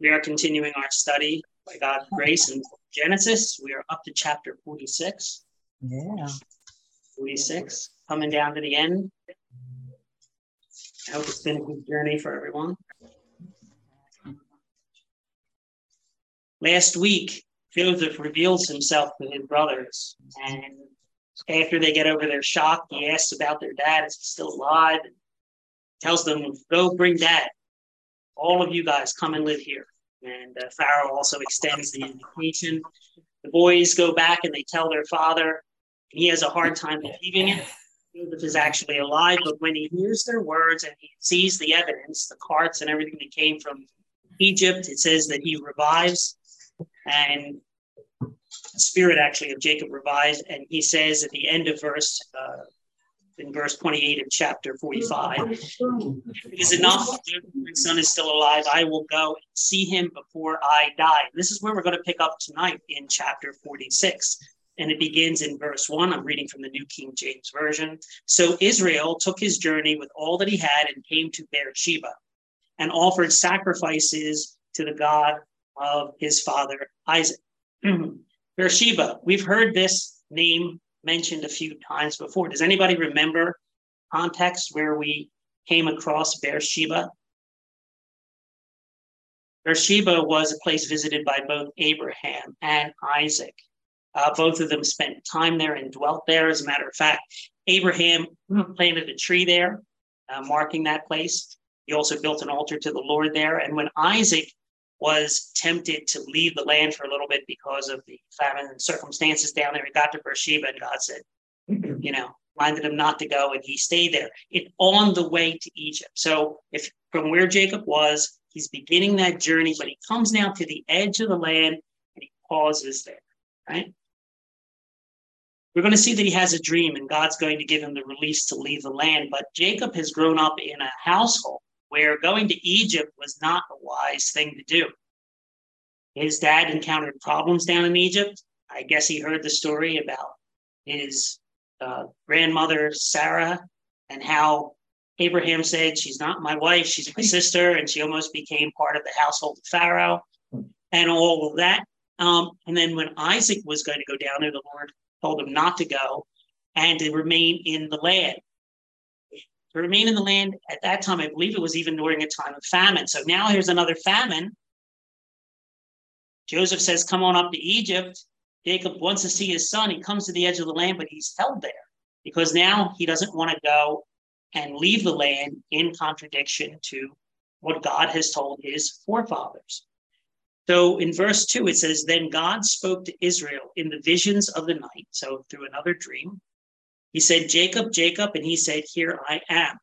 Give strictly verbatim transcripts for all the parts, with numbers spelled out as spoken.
We are continuing our study by God's grace in Genesis. We are up to chapter forty-six. Yeah. forty-six, coming down to the end. I hope it's been a good journey for everyone. Last week, Joseph reveals himself to his brothers, and after they get over their shock, he asks about their dad. Is he still alive? And tells them, go bring dad. All of you guys come and live here. And uh, Pharaoh also extends the invitation. The boys go back and they tell their father. He has a hard time believing it. Joseph is actually alive, but when he hears their words and he sees the evidence, the carts and everything that came from Egypt, it says that he revives, and the spirit actually of Jacob revives, and he says at the end of verse, uh, in verse twenty-eight of chapter forty-five, it is enough. My son is still alive. I will go and see him before I die. This is where we're going to pick up tonight in chapter forty-six. And it begins in verse one. I'm reading from the New King James Version. So Israel took his journey with all that he had and came to Beersheba and offered sacrifices to the God of his father Isaac. Beersheba, we've heard this name mentioned a few times before. Does anybody remember context where we came across Beersheba? Beersheba was a place visited by both Abraham and Isaac. Uh, both of them spent time there and dwelt there. As a matter of fact, Abraham planted a tree there, uh, marking that place. He also built an altar to the Lord there. And when Isaac was tempted to leave the land for a little bit because of the famine and circumstances down there, he got to Beersheba, and God said, you know, reminded him not to go, and he stayed there. It's on the way to Egypt. So if from where Jacob was, he's beginning that journey, but he comes now to the edge of the land and he pauses there, right? We're going to see that he has a dream, and God's going to give him the release to leave the land. But Jacob has grown up in a household where going to Egypt was not a wise thing to do. His dad encountered problems down in Egypt. I guess he heard the story about his uh, grandmother, Sarah, and how Abraham said, she's not my wife, she's my sister, and she almost became part of the household of Pharaoh and all of that. Um, and then when Isaac was going to go down there, the Lord told him not to go and to remain in the land. To remain in the land at that time, I believe it was even during a time of famine. So now here's another famine. Joseph says, come on up to Egypt. Jacob wants to see his son. He comes to the edge of the land, but he's held there because now he doesn't want to go and leave the land in contradiction to what God has told his forefathers. So in verse two, it says, then God spoke to Israel in the visions of the night. So through another dream, he said, Jacob, Jacob, and he said, here I am.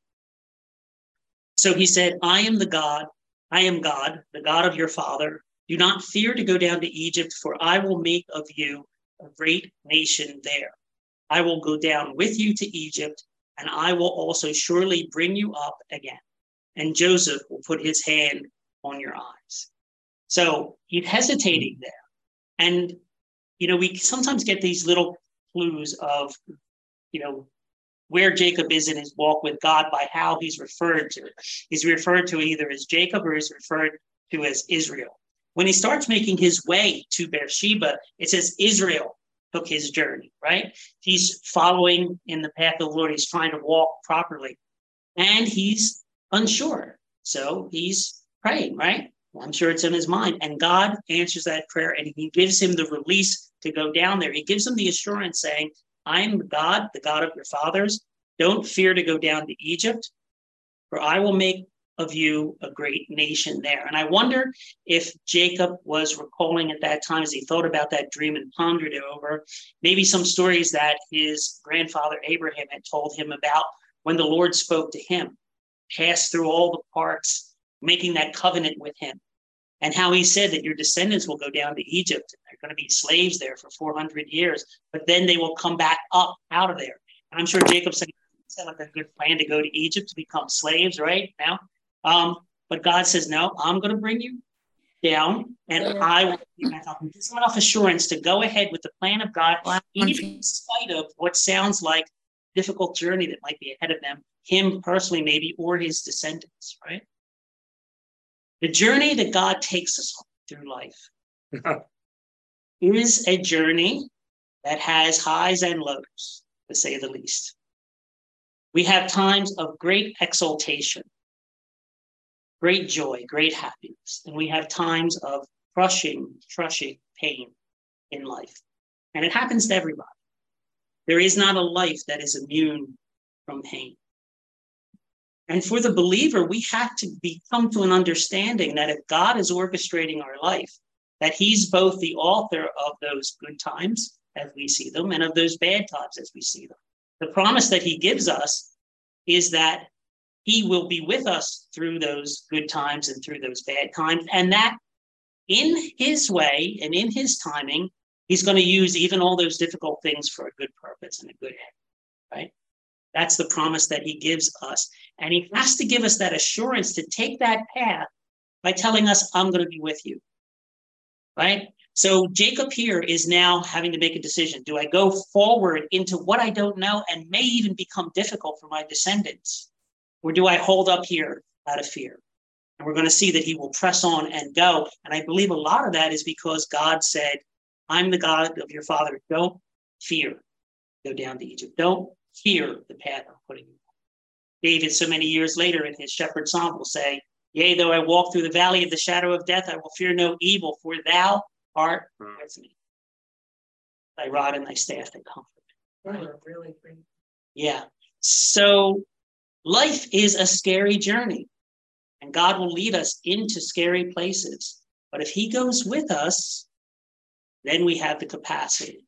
So he said, I am the God, I am God, the God of your father. Do not fear to go down to Egypt, for I will make of you a great nation there. I will go down with you to Egypt, and I will also surely bring you up again. And Joseph will put his hand on your eyes. So he's hesitating there. And, you know, we sometimes get these little clues of, you know, where Jacob is in his walk with God by how he's referred to. He's referred to either as Jacob or he's referred to as Israel. When he starts making his way to Beersheba, it says Israel took his journey, right? He's following in the path of the Lord. He's trying to walk properly. And he's unsure. So he's praying, right? I'm sure it's in his mind. And God answers that prayer, and he gives him the release to go down there. He gives him the assurance saying, I am God, the God of your fathers. Don't fear to go down to Egypt, for I will make of you a great nation there. And I wonder if Jacob was recalling at that time, as he thought about that dream and pondered it over, maybe some stories that his grandfather Abraham had told him about when the Lord spoke to him, passed through all the parts, making that covenant with him, and how he said that your descendants will go down to Egypt and they're going to be slaves there for four hundred years, but then they will come back up out of there. And I'm sure Jacob said, it sounds like a good plan to go to Egypt to become slaves right now. Um, but God says, no, I'm going to bring you down, and I will give you back up. And gives him enough assurance to go ahead with the plan of God, even in spite of what sounds like a difficult journey that might be ahead of them, him personally maybe, or his descendants, right? The journey that God takes us through life is a journey that has highs and lows, to say the least. We have times of great exaltation, great joy, great happiness, and we have times of crushing, crushing pain in life. And it happens to everybody. There is not a life that is immune from pain. And for the believer, we have to be, come to an understanding that if God is orchestrating our life, that he's both the author of those good times as we see them and of those bad times as we see them. The promise that he gives us is that he will be with us through those good times and through those bad times, and that in his way and in his timing, he's going to use even all those difficult things for a good purpose and a good end, right? That's the promise that he gives us. And he has to give us that assurance to take that path by telling us, I'm going to be with you, right? So Jacob here is now having to make a decision. Do I go forward into what I don't know and may even become difficult for my descendants? Or do I hold up here out of fear? And we're going to see that he will press on and go. And I believe a lot of that is because God said, I'm the God of your father. Don't fear. Go down to Egypt. Don't fear the path I'm putting you on. David, so many years later in his shepherd psalm, will say, yea, though I walk through the valley of the shadow of death, I will fear no evil, for thou art with me. Thy rod and thy staff, they comfort me. Right? Really great. Yeah. So life is a scary journey, and God will lead us into scary places. But if he goes with us, then we have the capacity.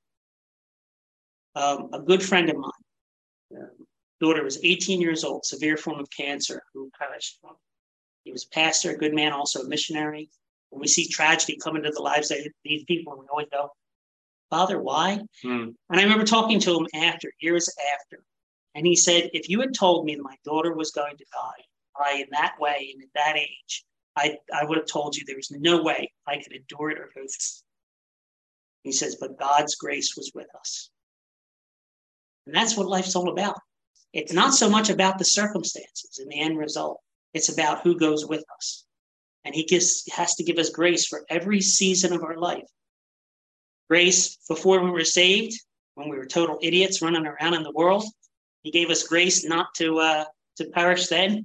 Um, a good friend of mine, uh, daughter was eighteen years old, severe form of cancer, who perished. He was a pastor, a good man, also a missionary. When we see tragedy come into the lives of these people, we always go, Father, why? Mm. And I remember talking to him after, years after, and he said, if you had told me that my daughter was going to die, I, in that way and at that age, I, I would have told you there was no way I could endure it or go through it. He says, but God's grace was with us. And that's what life's all about. It's not so much about the circumstances and the end result. It's about who goes with us. And he gives, has to give us grace for every season of our life. Grace before we were saved, when we were total idiots running around in the world. He gave us grace not to, uh, to perish then.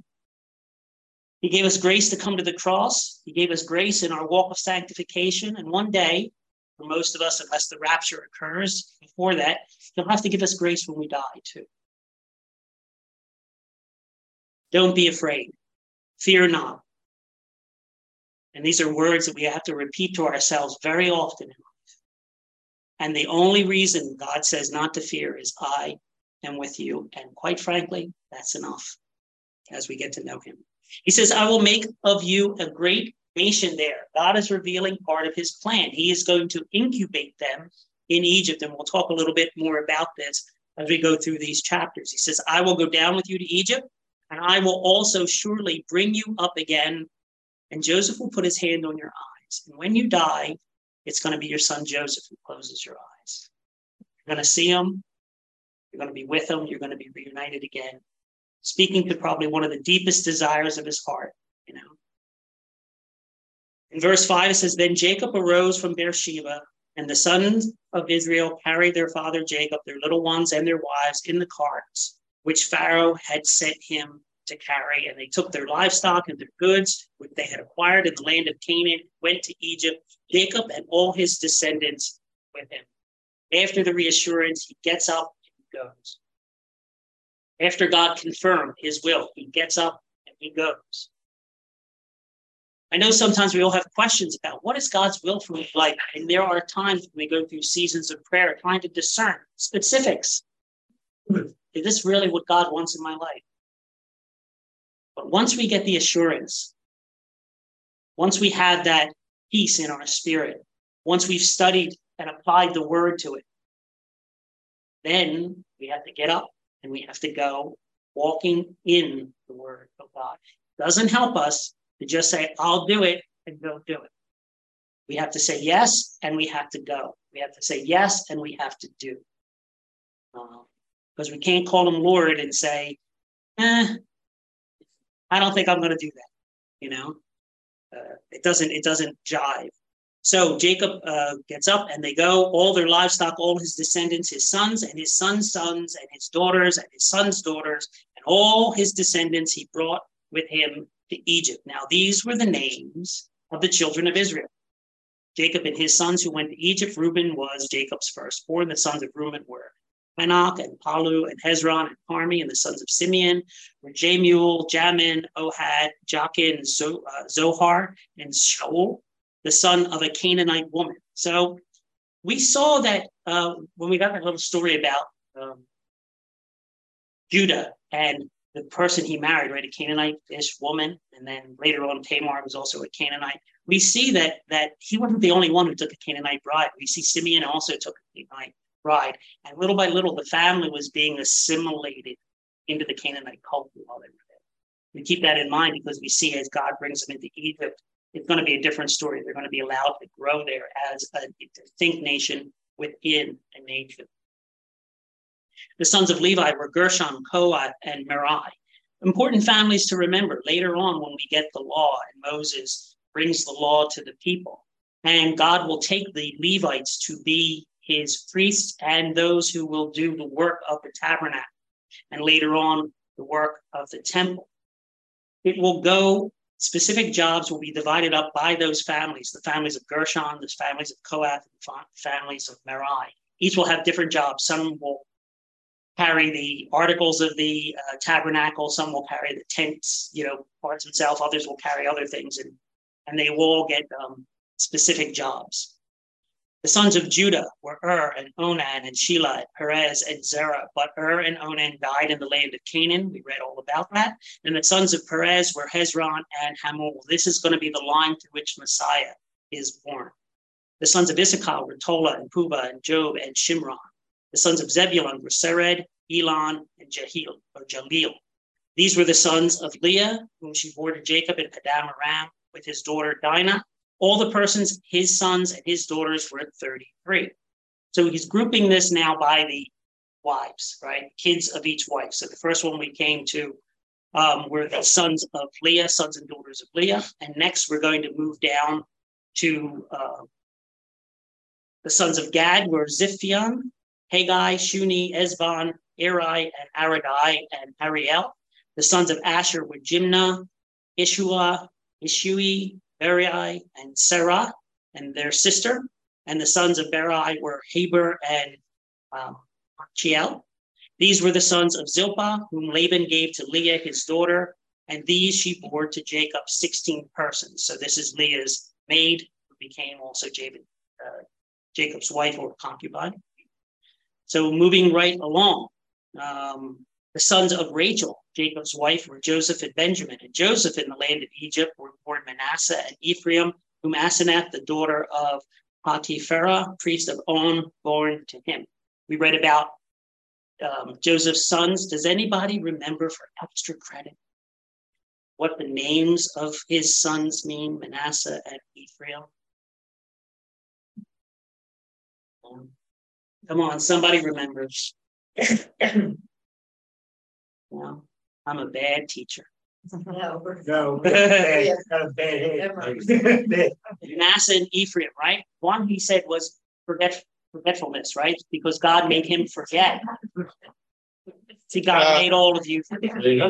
He gave us grace to come to the cross. He gave us grace in our walk of sanctification. And one day, for most of us, unless the rapture occurs before that, he'll have to give us grace when we die too. Don't be afraid. Fear not. And these are words that we have to repeat to ourselves very often in life. And the only reason God says not to fear is I am with you. And quite frankly, that's enough as we get to know him. He says, I will make of you a great nation there. God is revealing part of his plan. He is going to incubate them in Egypt. And we'll talk a little bit more about this as we go through these chapters. He says, I will go down with you to Egypt, and I will also surely bring you up again. And Joseph will put his hand on your eyes. And when you die, it's going to be your son Joseph who closes your eyes. You're going to see him. You're going to be with him. You're going to be reunited again. Speaking to probably one of the deepest desires of his heart, you know. In verse five, it says, then Jacob arose from Beersheba, and the sons of Israel carried their father Jacob, their little ones and their wives, in the carts, which Pharaoh had sent him to carry. And they took their livestock and their goods, which they had acquired in the land of Canaan, went to Egypt, Jacob and all his descendants with him. After the reassurance, he gets up and he goes. After God confirmed his will, he gets up and he goes. I know sometimes we all have questions about what is God's will for my life. And there are times when we go through seasons of prayer trying to discern specifics. Is this really what God wants in my life? But once we get the assurance, once we have that peace in our spirit, once we've studied and applied the word to it, then we have to get up and we have to go walking in the word of God. It doesn't help us to just say, I'll do it, and don't do it. We have to say yes, and we have to go. We have to say yes, and we have to do. Uh, because we can't call him Lord and say, eh, I don't think I'm going to do that, you know. uh, it doesn't it doesn't jive. So Jacob uh, gets up and they go, all their livestock, all his descendants, his sons and his sons' sons and his daughters and his sons' daughters, and all his descendants he brought with him to Egypt. Now, these were the names of the children of Israel. Jacob and his sons who went to Egypt, Reuben was Jacob's firstborn. The sons of Reuben were Hanoch and Palu and Hezron and Carmi, and the sons of Simeon were Jemuel, Jamin, Ohad, Jachin, Zo- uh, Zohar, and Shaul, the son of a Canaanite woman. So we saw that uh, when we got that little story about um, Judah and the person he married, right, a Canaanite-ish woman, and then later on Tamar was also a Canaanite. We see that that he wasn't the only one who took a Canaanite bride. We see Simeon also took a Canaanite bride, and little by little, the family was being assimilated into the Canaanite culture while they were there. We keep that in mind because we see as God brings them into Egypt, it's going to be a different story. They're going to be allowed to grow there as a distinct nation within a nation. The sons of Levi were Gershon, Kohath, and Merari. Important families to remember later on when we get the law and Moses brings the law to the people. And God will take the Levites to be his priests and those who will do the work of the tabernacle and later on the work of the temple. It will go, specific jobs will be divided up by those families, the families of Gershon, the families of Kohath, and the families of Merari. Each will have different jobs. Some will carry the articles of the uh, tabernacle, some will carry the tents, you know, parts themselves, others will carry other things, and, and they will all get um, specific jobs. The sons of Judah were Ur and Onan and Shelah, Perez and Zerah, but Ur and Onan died in the land of Canaan. We read all about that. And the sons of Perez were Hezron and Hamul. This is going to be the line through which Messiah is born. The sons of Issachar were Tola and Puba and Job and Shimron. The sons of Zebulun were Sered, Elon, and Jahil, or Jalil. These were the sons of Leah, whom she bore to Jacob in Paddan Aram with his daughter Dinah. All the persons, his sons and his daughters, were thirty-three. So he's grouping this now by the wives, right? Kids of each wife. So the first one we came to um, were the sons of Leah, sons and daughters of Leah. And next we're going to move down to uh, the sons of Gad were Ziphion, Haggai, Shuni, Ezbon, Eri, and Aradai, and Ariel. The sons of Asher were Jimnah, Ishua, Ishui, Berai, and Sarah, and their sister. And the sons of Berai were Heber and um, Chiel. These were the sons of Zilpah, whom Laban gave to Leah, his daughter, and these she bore to Jacob, sixteen persons. So this is Leah's maid, who became also Jacob, uh, Jacob's wife or concubine. So moving right along, um, the sons of Rachel, Jacob's wife, were Joseph and Benjamin. And Joseph in the land of Egypt were born Manasseh and Ephraim, whom Asenath, the daughter of Potipharah, priest of On, born to him. We read about um, Joseph's sons. Does anybody remember, for extra credit, what the names of his sons mean, Manasseh and Ephraim? Um, come on, somebody remembers. Well, I'm a bad teacher. No, no, bad, not a bad head. Manasseh and Ephraim, right? One he said was forget, forgetfulness, right? Because God made him forget. See, God uh, made all of you forget.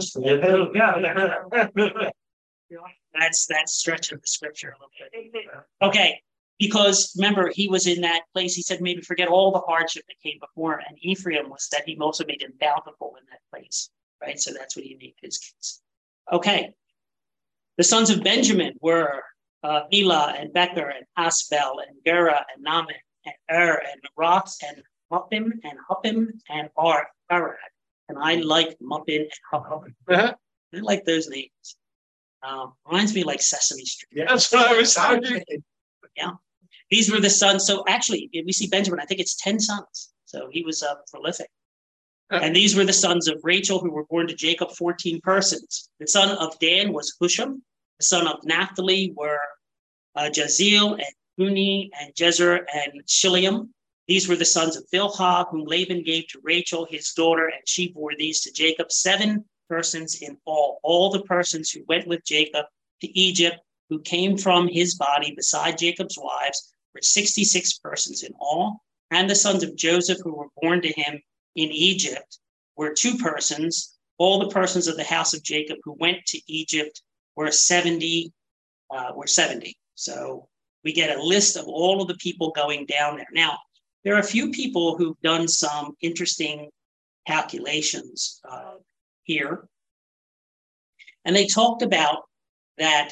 That's that's stretching the scripture a little bit. Okay, because remember, he was in that place. He said maybe forget all the hardship that came before, and Ephraim was that he also made him bountiful in that place, right? So that's what he named his kids. Okay, the sons of Benjamin were uh, Elah and Becher and Asbel and Gera and Naaman and Er and Roth and Muppim and Huppim and Ar Arad. And I like Muppin and Huppim. Uh-huh. I like those names. Um, reminds me like Sesame Street. Yeah, that's what I was talking. Yeah, these were the sons. So actually, we see Benjamin. I think it's ten sons. So he was uh, prolific. And these were the sons of Rachel, who were born to Jacob, fourteen persons. The son of Dan was Husham. The son of Naphtali were uh, Jaziel and Huni and Jezer and Shiliam. These were the sons of Bilhah, whom Laban gave to Rachel, his daughter, and she bore these to Jacob, seven persons in all. All the persons who went with Jacob to Egypt who came from his body beside Jacob's wives were sixty-six persons in all, and the sons of Joseph who were born to him in Egypt were two persons. All the persons of the house of Jacob who went to Egypt were seventy. Uh, were seventy. So we get a list of all of the people going down there. Now, there are a few people who've done some interesting calculations uh, here, and they talked about that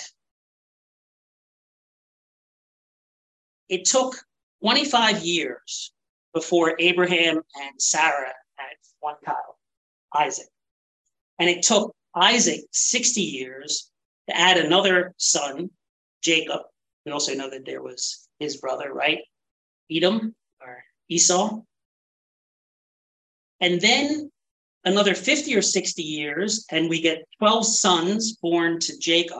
it took twenty-five years before Abraham and Sarah had one child, Isaac. And it took Isaac sixty years to add another son, Jacob. We also know that there was his brother, right? Edom or Esau. And then another fifty or sixty years, and we get twelve sons born to Jacob.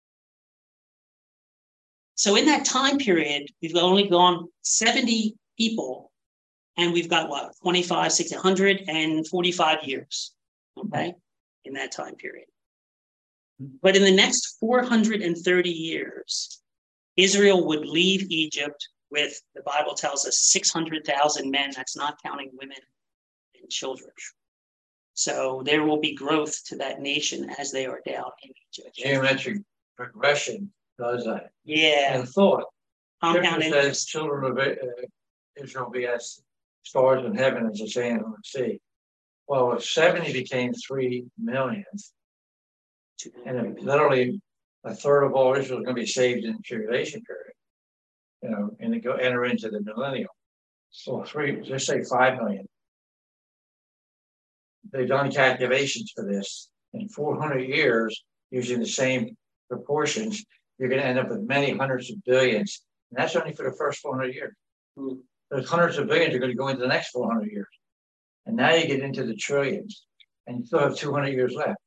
So in that time period, we've only gone seventy people, and we've got what, twenty-five, sixty, one hundred forty-five years, okay, in that time period. But in the next four hundred thirty years, Israel would leave Egypt with, the Bible tells us, six hundred thousand men. That's not counting women and children. So there will be growth to that nation as they are down in Egypt. Geometric progression does that. Yeah. And thought. Compound Scripture says children of uh, Israel will be as stars in heaven as the sand on the sea. Well, if seventy became three million, and literally a third of all Israel is going to be saved in the tribulation period, you know, and they go enter into the millennium. So three, just say five million. They've done calculations for this. In four hundred years, using the same proportions, you're going to end up with many hundreds of billions. And that's only for the first four hundred years. Mm. Those hundreds of billions are going to go into the next four hundred years. And now you get into the trillions, and you still have two hundred years left.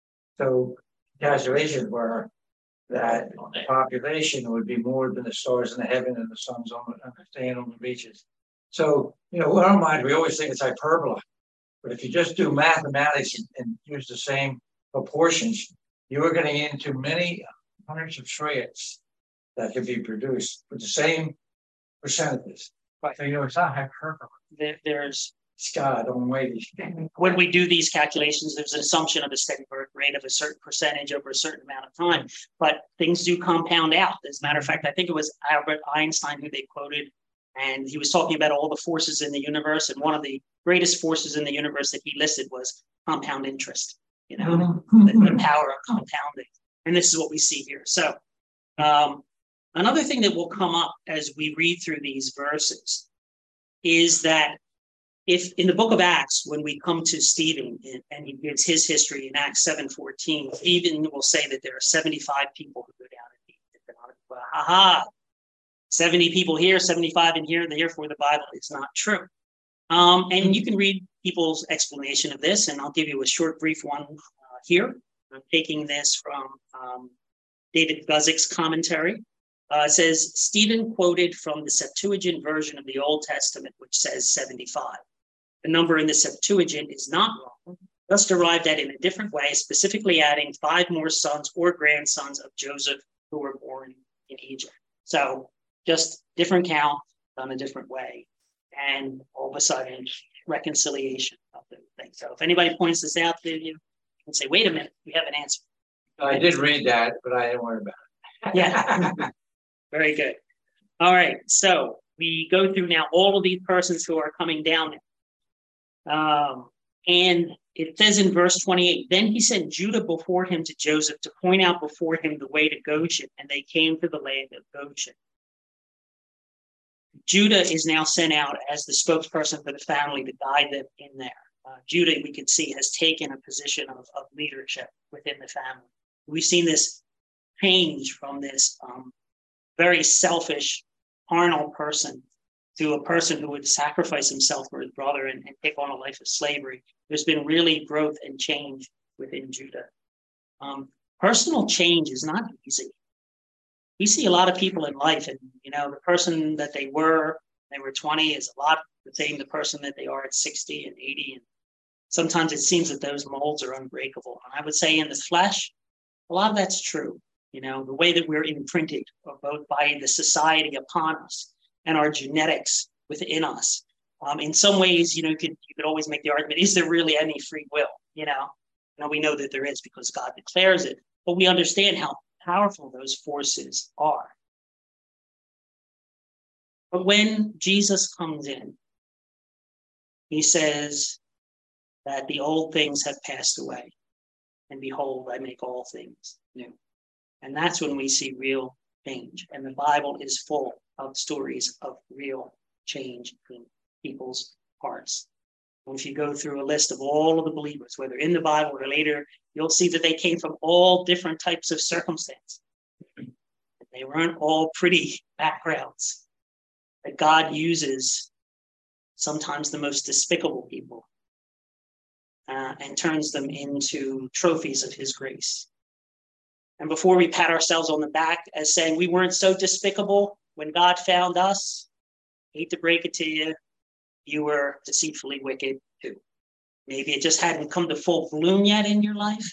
So calculations were that the population would be more than the stars in the heaven and the suns on the, sand on the beaches. So, you know, in our mind, we always think it's hyperbole. But if you just do mathematics and, and use the same proportions, you are getting into many hundreds of trillions that can be produced with the same percentages. Right. So, you know, it's not hyperbole. There, there's God, don't wait. When we do these calculations, there's an assumption of a steady birth rate of a certain percentage over a certain amount of time, but things do compound out. As a matter of fact, I think it was Albert Einstein who they quoted, and he was talking about all the forces in the universe, and one of the greatest forces in the universe that he listed was compound interest, you know, mm-hmm. the, the power of compounding. And this is what we see here. So um, another thing that will come up as we read through these verses is that if in the book of Acts, when we come to Stephen and he gives his history in Acts seven fourteen, Stephen will say that there are seventy-five people who go down and Egypt. Well, ha ha, seventy people here, seventy-five in here, therefore the Bible is not true. Um, and you can read people's explanation of this, and I'll give you a short, brief one uh, here. I'm taking this from um, David Guzik's commentary. Uh, it says, Stephen quoted from the Septuagint version of the Old Testament, which says seventy-five. The number in the Septuagint is not wrong, thus derived at in a different way, specifically adding five more sons or grandsons of Joseph who were born in Egypt. So just different count done a different way. And all of a sudden, reconciliation of the thing. So if anybody points this out to you, you can say, wait a minute, we have an answer. I did read that, but I didn't worry about it. Yeah. Very good. All right. So we go through now all of these persons who are coming down there. Um, and it says in verse twenty-eight, then he sent Judah before him to Joseph to point out before him the way to Goshen, and they came to the land of Goshen. Judah is now sent out as the spokesperson for the family to guide them in there. Uh, Judah, we can see, has taken a position of, of leadership within the family. We've seen this change from this um, very selfish, carnal person to a person who would sacrifice himself for his brother and, and take on a life of slavery. There's been really growth and change within Judah. Um, personal change is not easy. We see a lot of people in life, and you know, the person that they were, they were twenty, is a lot the same the person that they are at sixty and eighty. And sometimes it seems that those molds are unbreakable. And I would say in the flesh, a lot of that's true. you know, the way that we're imprinted, both by the society upon us and our genetics within us. Um, in some ways, you know, you could, you could always make the argument, is there really any free will? You know, now we know that there is because God declares it, but we understand how powerful those forces are. But when Jesus comes in, he says that the old things have passed away, and behold, I make all things new. And that's when we see real change. And the Bible is full of stories of real change in people's hearts. And if you go through a list of all of the believers, whether in the Bible or later, you'll see that they came from all different types of circumstances. They weren't all pretty backgrounds. That God uses sometimes the most despicable people uh, and turns them into trophies of his grace. And before we pat ourselves on the back as saying we weren't so despicable when God found us, hate to break it to you, you were deceitfully wicked too. Maybe it just hadn't come to full bloom yet in your life,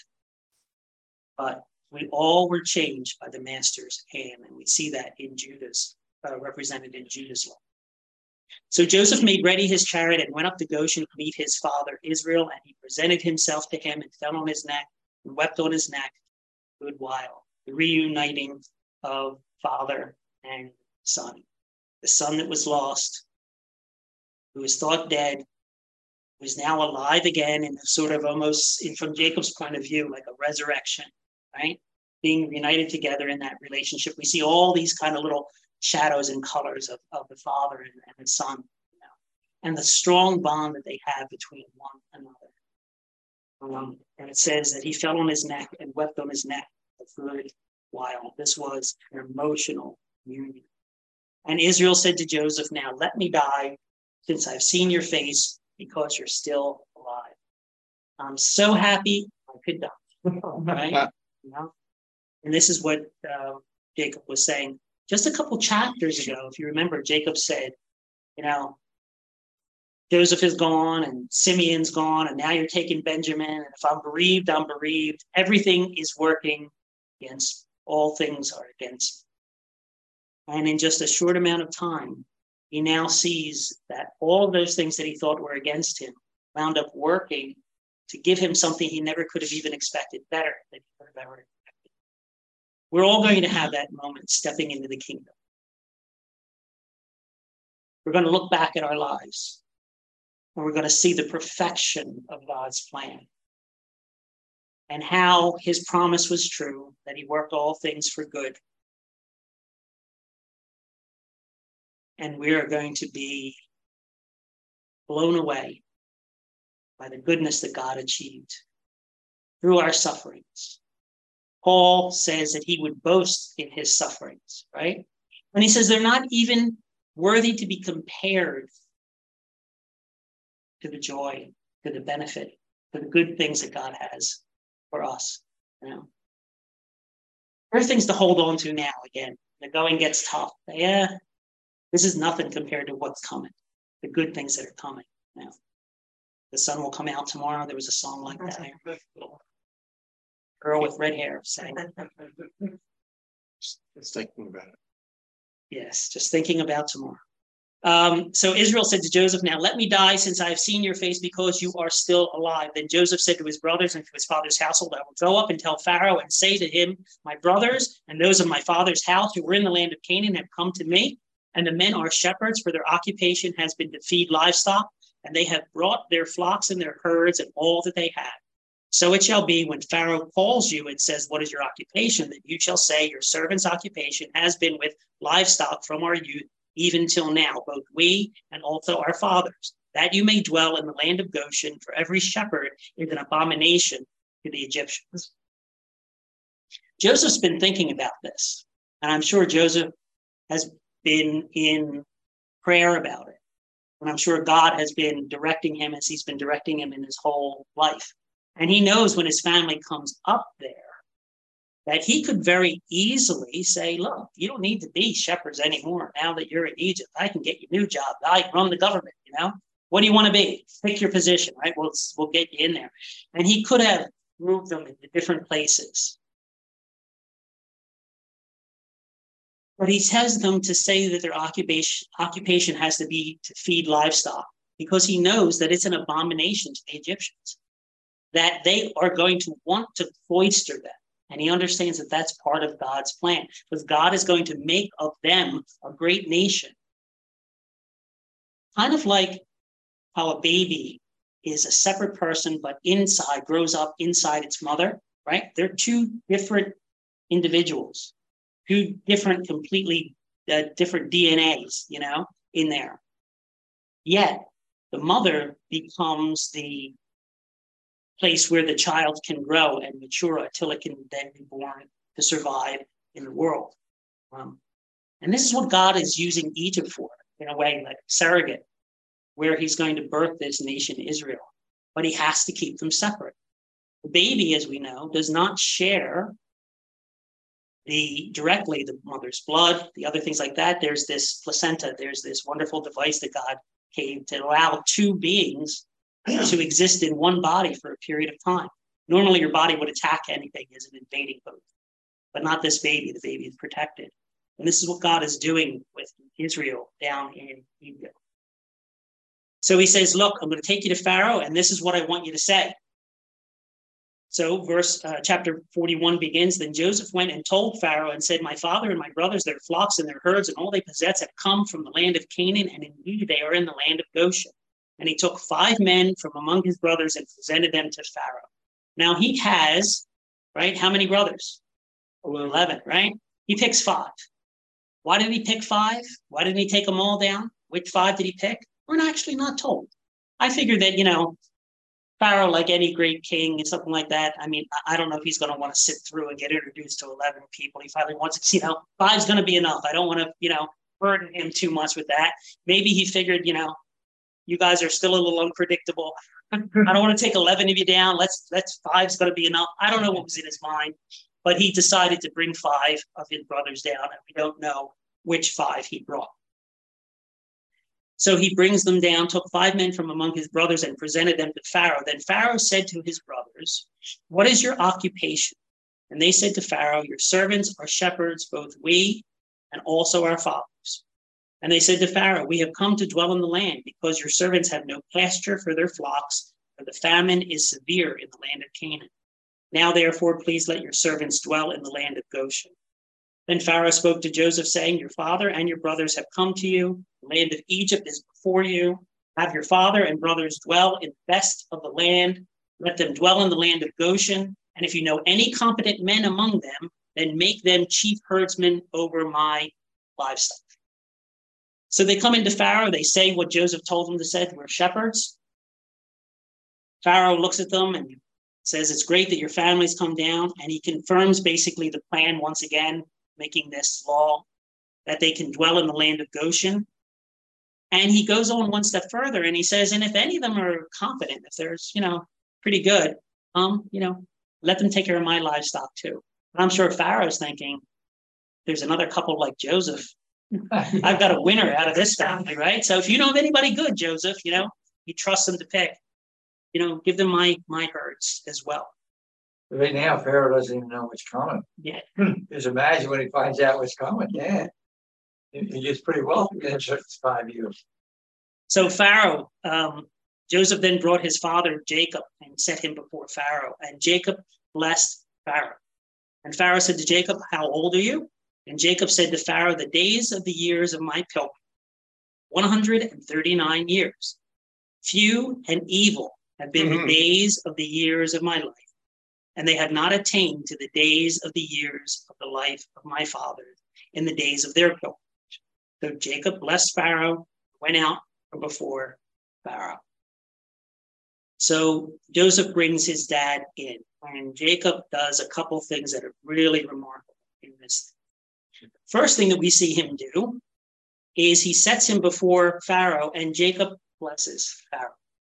but we all were changed by the master's hand. And we see that in Judas, uh, represented in Judas' life. So Joseph made ready his chariot and went up to Goshen to meet his father Israel, and he presented himself to him and fell on his neck and wept on his neck a good while. The reuniting of father and son. The son that was lost, who was thought dead, was now alive again in sort of almost, in, from Jacob's point of view, like a resurrection, right? Being reunited together in that relationship. We see all these kind of little shadows and colors of, of the father and, and the son, you know, and the strong bond that they have between one another. Um, and it says that he fell on his neck and wept on his neck a good while. This was an emotional union. And Israel said to Joseph, now let me die, since I've seen your face, because you're still alive. I'm so happy I could die, right? You know? And this is what uh, Jacob was saying just a couple chapters ago. If you remember, Jacob said, you know, Joseph is gone and Simeon's gone, and now you're taking Benjamin. And if I'm bereaved, I'm bereaved. Everything is working against, all things are against me. And in just a short amount of time, he now sees that all of those things that he thought were against him wound up working to give him something he never could have even expected, better than he could have ever expected. We're all going to have that moment stepping into the kingdom. We're going to look back at our lives, and we're going to see the perfection of God's plan and how his promise was true, that he worked all things for good. And we are going to be blown away by the goodness that God achieved through our sufferings. Paul says that he would boast in his sufferings, right? And he says they're not even worthy to be compared to the joy, to the benefit, to the good things that God has for us. You know, there are things to hold on to now. Again, the going gets tough. Yeah, this is nothing compared to what's coming. The good things that are coming now. The sun will come out tomorrow. There was a song like that. Girl with red hair sang. Just thinking about it. Yes, just thinking about tomorrow. Um, so Israel said to Joseph, now let me die, since I have seen your face, because you are still alive. Then Joseph said to his brothers and to his father's household, I will go up and tell Pharaoh and say to him, my brothers and those of my father's house who were in the land of Canaan have come to me, and the men are shepherds, for their occupation has been to feed livestock, and they have brought their flocks and their herds and all that they have. So it shall be when Pharaoh calls you and says, what is your occupation? That you shall say, your servant's occupation has been with livestock from our youth, even till now, both we and also our fathers, that you may dwell in the land of Goshen, for every shepherd is an abomination to the Egyptians. Joseph's been thinking about this, and I'm sure Joseph has been in prayer about it. And I'm sure God has been directing him as he's been directing him in his whole life. And he knows when his family comes up there that he could very easily say, look, you don't need to be shepherds anymore now that you're in Egypt. I can get you a new job. I can run the government, you know? What do you want to be? Pick your position, right? We'll, we'll get you in there. And he could have moved them into different places. But he tells them to say that their occupation, occupation has to be to feed livestock, because he knows that it's an abomination to the Egyptians, that they are going to want to cloister them. And he understands that that's part of God's plan, because God is going to make of them a great nation. Kind of like how a baby is a separate person, but inside grows up inside its mother, right? They're two different individuals, two different, completely uh, different D N As, you know, in there. Yet the mother becomes the place where the child can grow and mature until it can then be born to survive in the world. Um, and this is what God is using Egypt for, in a way, like surrogate, where he's going to birth this nation, Israel. But he has to keep them separate. The baby, as we know, does not share the directly the mother's blood, the other things like that. There's this placenta, there's this wonderful device that God gave to allow two beings to exist in one body for a period of time. Normally your body would attack anything as an invading host, but not this baby. The baby is protected. And this is what God is doing with Israel down in Egypt. So he says, look, I'm going to take you to Pharaoh, and this is what I want you to say. So verse uh, chapter forty-one begins, then Joseph went and told Pharaoh and said, my father and my brothers, their flocks and their herds and all they possess have come from the land of Canaan, and indeed they are in the land of Goshen. And he took five men from among his brothers and presented them to Pharaoh. Now he has, right, how many brothers? eleven, right? He picks five. Why did he pick five? Why didn't he take them all down? Which five did he pick? We're actually not told. I figured that, you know, Pharaoh, like any great king and something like that, I mean, I don't know if he's going to want to sit through and get introduced to eleven people. He finally wants to, you know, five's going to be enough. I don't want to, you know, burden him too much with that. Maybe he figured, you know, you guys are still a little unpredictable. I don't want to take eleven of you down. Let's, let's five's going to be enough. I don't know what was in his mind, but he decided to bring five of his brothers down, and we don't know which five he brought. So he brings them down, took five men from among his brothers and presented them to Pharaoh. Then Pharaoh said to his brothers, what is your occupation? And they said to Pharaoh, your servants are shepherds, both we and also our fathers. And they said to Pharaoh, we have come to dwell in the land because your servants have no pasture for their flocks, for the famine is severe in the land of Canaan. Now, therefore, please let your servants dwell in the land of Goshen. Then Pharaoh spoke to Joseph, saying, your father and your brothers have come to you. The land of Egypt is before you. Have your father and brothers dwell in the best of the land. Let them dwell in the land of Goshen. And if you know any competent men among them, then make them chief herdsmen over my livestock. So they come into Pharaoh. They say what Joseph told them to say. We're shepherds. Pharaoh looks at them and says, it's great that your families come down. And he confirms basically the plan once again, making this law that they can dwell in the land of Goshen. And he goes on one step further and he says, and if any of them are competent, if there's, you know, pretty good, um, you know, let them take care of my livestock too. And I'm sure Pharaoh's thinking, there's another couple like Joseph. I've got a winner out of this family, right? So if you know of anybody good, Joseph, you know, you trust them to pick, you know, give them my my herds as well. Right now, Pharaoh doesn't even know what's coming. Yeah. Just imagine when he finds out what's coming. Yeah. He gets pretty wealthy in just five years. So Pharaoh, um, Joseph then brought his father Jacob and set him before Pharaoh. And Jacob blessed Pharaoh. And Pharaoh said to Jacob, how old are you? And Jacob said to Pharaoh, the days of the years of my pilgrimage, one hundred thirty-nine years. Few and evil have been mm-hmm. the days of the years of my life. And they have not attained to the days of the years of the life of my fathers in the days of their pilgrimage. So Jacob blessed Pharaoh, went out from before Pharaoh. So Joseph brings his dad in, and Jacob does a couple things that are really remarkable in this. First thing that we see him do is he sets him before Pharaoh, and Jacob blesses Pharaoh.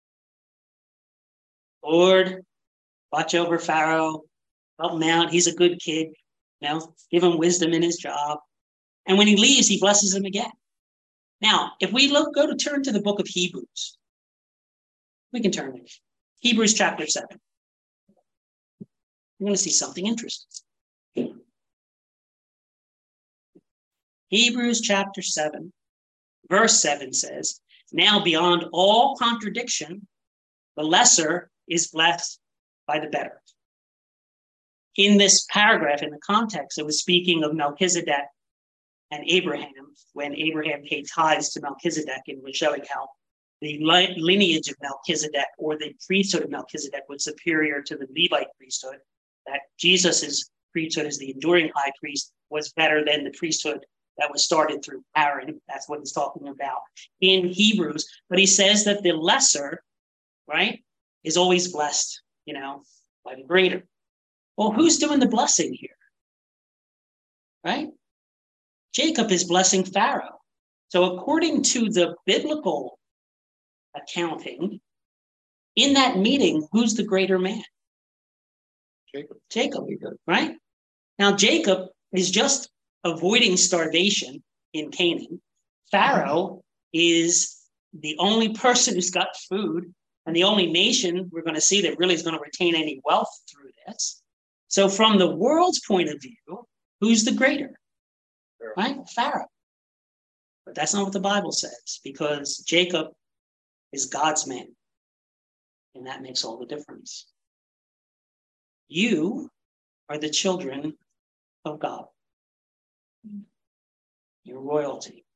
Lord, watch over Pharaoh, help him out. He's a good kid, you know, give him wisdom in his job. And when he leaves, he blesses him again. Now, if we look, go to turn to the book of Hebrews. We can turn there. Hebrews chapter seven. We're going to see something interesting. Hebrews chapter seven, verse seven says, now beyond all contradiction, the lesser is blessed by the better. In this paragraph, in the context, it was speaking of Melchizedek and Abraham, when Abraham paid tithes to Melchizedek, and was showing how the lineage of Melchizedek, or the priesthood of Melchizedek, was superior to the Levite priesthood, that Jesus's priesthood as the enduring high priest was better than the priesthood that was started through Aaron. That's what he's talking about in Hebrews. But he says that the lesser, right, is always blessed, you know, by the greater. Well, who's doing the blessing here? Right? Jacob is blessing Pharaoh. So according to the biblical accounting, in that meeting, who's the greater man? Jacob. Jacob, right? Now, Jacob is just avoiding starvation in Canaan. Pharaoh is the only person who's got food, and the only nation we're going to see that really is going to retain any wealth through this. So from the world's point of view, who's the greater? Right? Pharaoh. But that's not what the Bible says, because Jacob is God's man. And that makes all the difference. You are the children of God. You're royalty.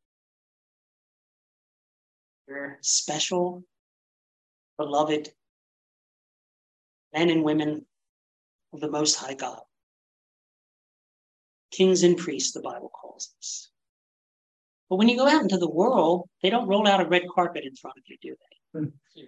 You're special, beloved men and women of the Most High God. Kings and priests, the Bible calls us. But when you go out into the world, they don't roll out a red carpet in front of you, do they? Mm-hmm.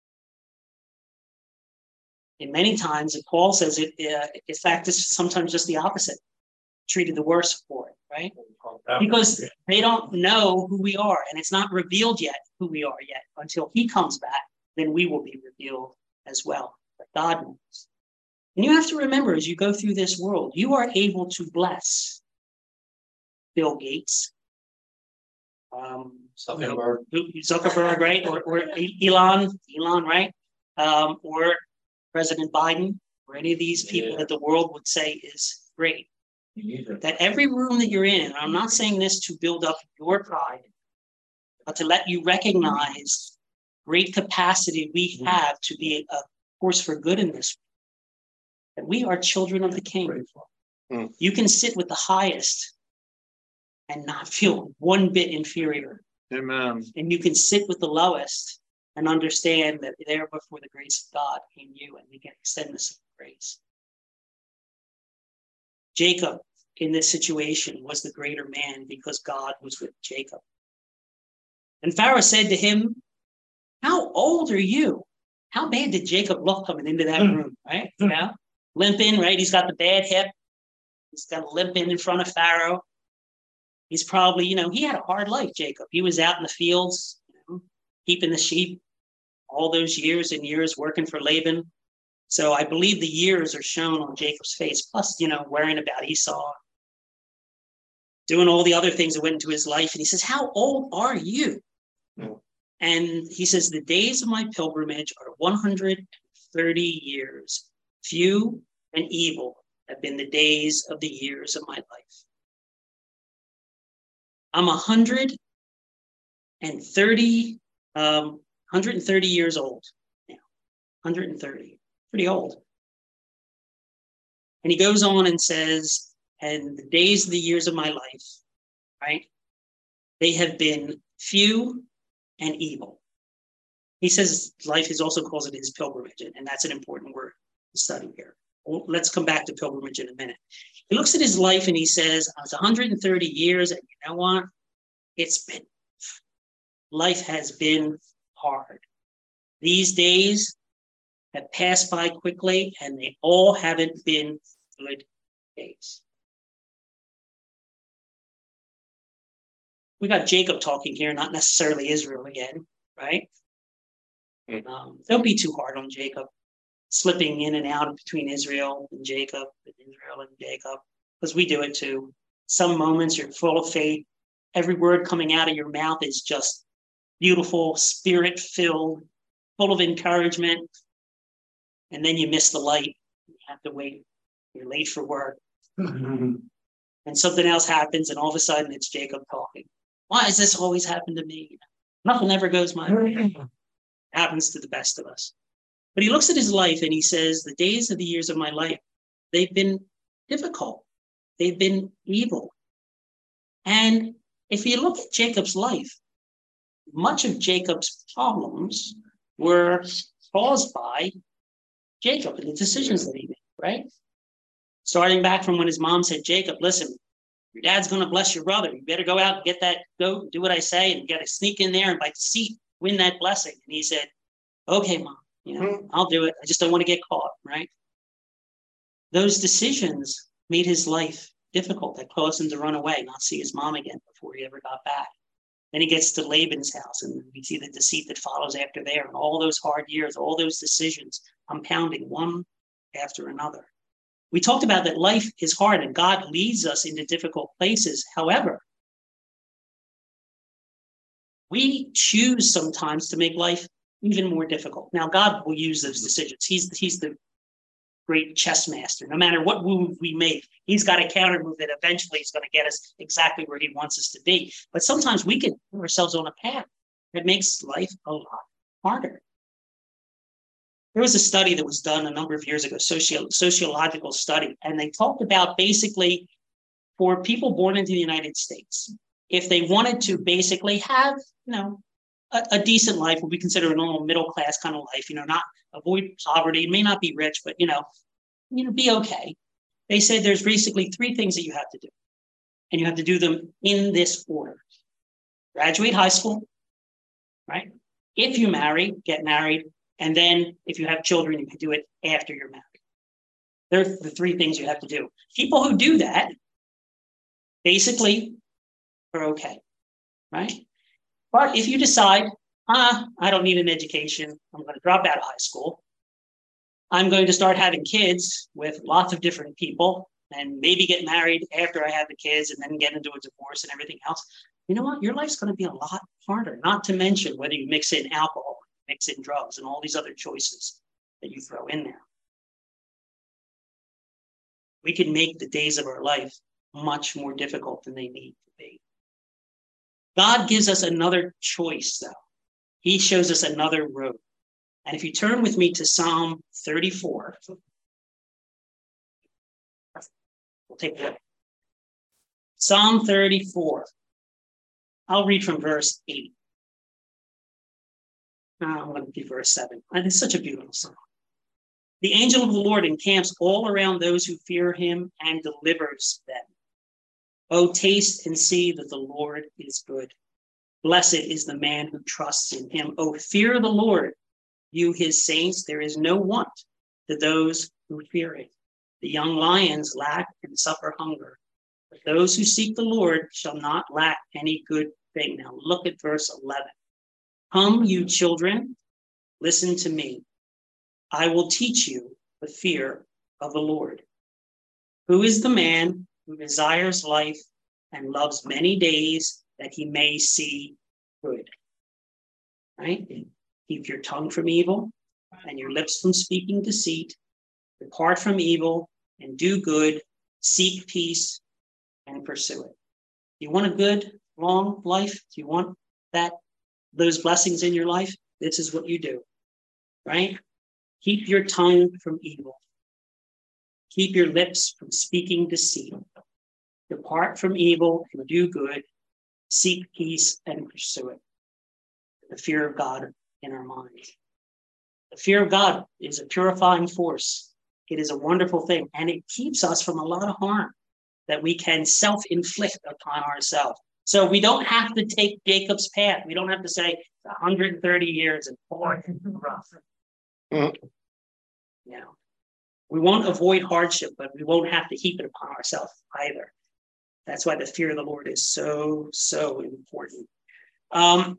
And many times, Paul says it, uh, in fact, it's sometimes just the opposite. Treated the worse for it, right? Because they don't know who we are, and it's not revealed yet who we are yet. Until he comes back, then we will be revealed as well. But God knows. And you have to remember, as you go through this world, you are able to bless Bill Gates, um, Zuckerberg, Zuckerberg, right? Or, or Elon, Elon, right? Um, or President Biden, or any of these people yeah. that the world would say is great. That every room that you're in, and I'm not saying this to build up your pride, but to let you recognize great capacity we have to be a force for good in this. That we are children of the King. Mm. You can sit with the highest and not feel one bit inferior. Amen. And you can sit with the lowest and understand that there before the grace of God in you, and we can extend this grace. Jacob, in this situation, was the greater man because God was with Jacob. And Pharaoh said to him, how old are you? How bad did Jacob look coming into that room, right? You know, limping, right? He's got the bad hip. He's got a limp in in front of Pharaoh. He's probably, you know, he had a hard life, Jacob. He was out in the fields, you know, keeping the sheep all those years and years working for Laban. So I believe the years are shown on Jacob's face, plus, you know, worrying about Esau, doing all the other things that went into his life. And he says, how old are you? Mm. And he says, the days of my pilgrimage are one hundred thirty years. Few and evil have been the days of the years of my life. I'm one hundred thirty, um, one hundred thirty years old now. one hundred thirty, pretty old. And he goes on and says, and the days of the years of my life, right? They have been few and evil. He says life, is also calls it his pilgrimage, and that's an important word to study here. Well, let's come back to pilgrimage in a minute. He looks at his life and he says, I was one hundred thirty years, and you know what? It's been, life has been hard. These days have passed by quickly, and they all haven't been good days. We got Jacob talking here, not necessarily Israel again, right? Mm-hmm. Um, don't be too hard on Jacob, slipping in and out between Israel and Jacob, and Israel and Jacob, because we do it too. Some moments you're full of faith. Every word coming out of your mouth is just beautiful, spirit-filled, full of encouragement. And then you miss the light. You have to wait. You're late for work. Mm-hmm. And something else happens, and all of a sudden it's Jacob talking. Why does this always happen to me? Nothing ever goes my way. It happens to the best of us. But he looks at his life and he says, the days of the years of my life, they've been difficult. They've been evil. And if you look at Jacob's life, much of Jacob's problems were caused by Jacob and the decisions that he made, right? Starting back from when his mom said, Jacob, listen, your dad's going to bless your brother. You better go out and get that, go do what I say, and get to sneak in there and by deceit win that blessing. And he said, okay, Mom, you know, I'll do it. I just don't want to get caught, right? Those decisions made his life difficult. That caused him to run away, not see his mom again before he ever got back. Then he gets to Laban's house, and we see the deceit that follows after there, and all those hard years, all those decisions compounding one after another. We talked about that life is hard and God leads us into difficult places. However, we choose sometimes to make life even more difficult. Now, God will use those decisions. He's, he's the great chess master. No matter what move we make, he's got a counter move that eventually is going to get us exactly where he wants us to be. But sometimes we can put ourselves on a path that makes life a lot harder. There was a study that was done a number of years ago, socio- sociological study, and they talked about basically for people born into the United States, if they wanted to basically have, you know, a, a decent life, what we consider a normal middle class kind of life, you know, not avoid poverty, may not be rich, but, you know, you know, be okay. They said there's basically three things that you have to do, and you have to do them in this order. Graduate high school, right? If you marry, get married. And then if you have children, you can do it after you're married. They're the three things you have to do. People who do that basically are okay, right? But if you decide, ah, I don't need an education, I'm going to drop out of high school, I'm going to start having kids with lots of different people and maybe get married after I have the kids and then get into a divorce and everything else, you know what? Your life's going to be a lot harder, not to mention whether you mix in alcohol, mix in drugs, and all these other choices that you throw in there. We can make the days of our life much more difficult than they need to be. God gives us another choice, though. He shows us another road. And if you turn with me to Psalm thirty-four, we'll take a look. Psalm thirty-four. I'll read from verse eight. I'm going to do verse seven. And it's such a beautiful song. The angel of the Lord encamps all around those who fear him and delivers them. Oh, taste and see that the Lord is good. Blessed is the man who trusts in him. Oh, fear the Lord, you his saints. There is no want to those who fear him. The young lions lack and suffer hunger, but those who seek the Lord shall not lack any good thing. Now look at verse eleven. Come, you children, listen to me. I will teach you the fear of the Lord. Who is the man who desires life and loves many days that he may see good? Right? Keep your tongue from evil and your lips from speaking deceit. Depart from evil and do good. Seek peace and pursue it. Do you want a good, long life? Do you want that? Those blessings in your life? This is what you do, right? Keep your tongue from evil. Keep your lips from speaking deceit. Depart from evil and do good. Seek peace and pursue it. The fear of God in our minds. The fear of God is a purifying force. It is a wonderful thing, and it keeps us from a lot of harm that we can self-inflict upon ourselves. So we don't have to take Jacob's path. We don't have to say one hundred thirty years and boy, rough. Mm. You know, we won't avoid hardship, but we won't have to heap it upon ourselves either. That's why the fear of the Lord is so, so important. Um,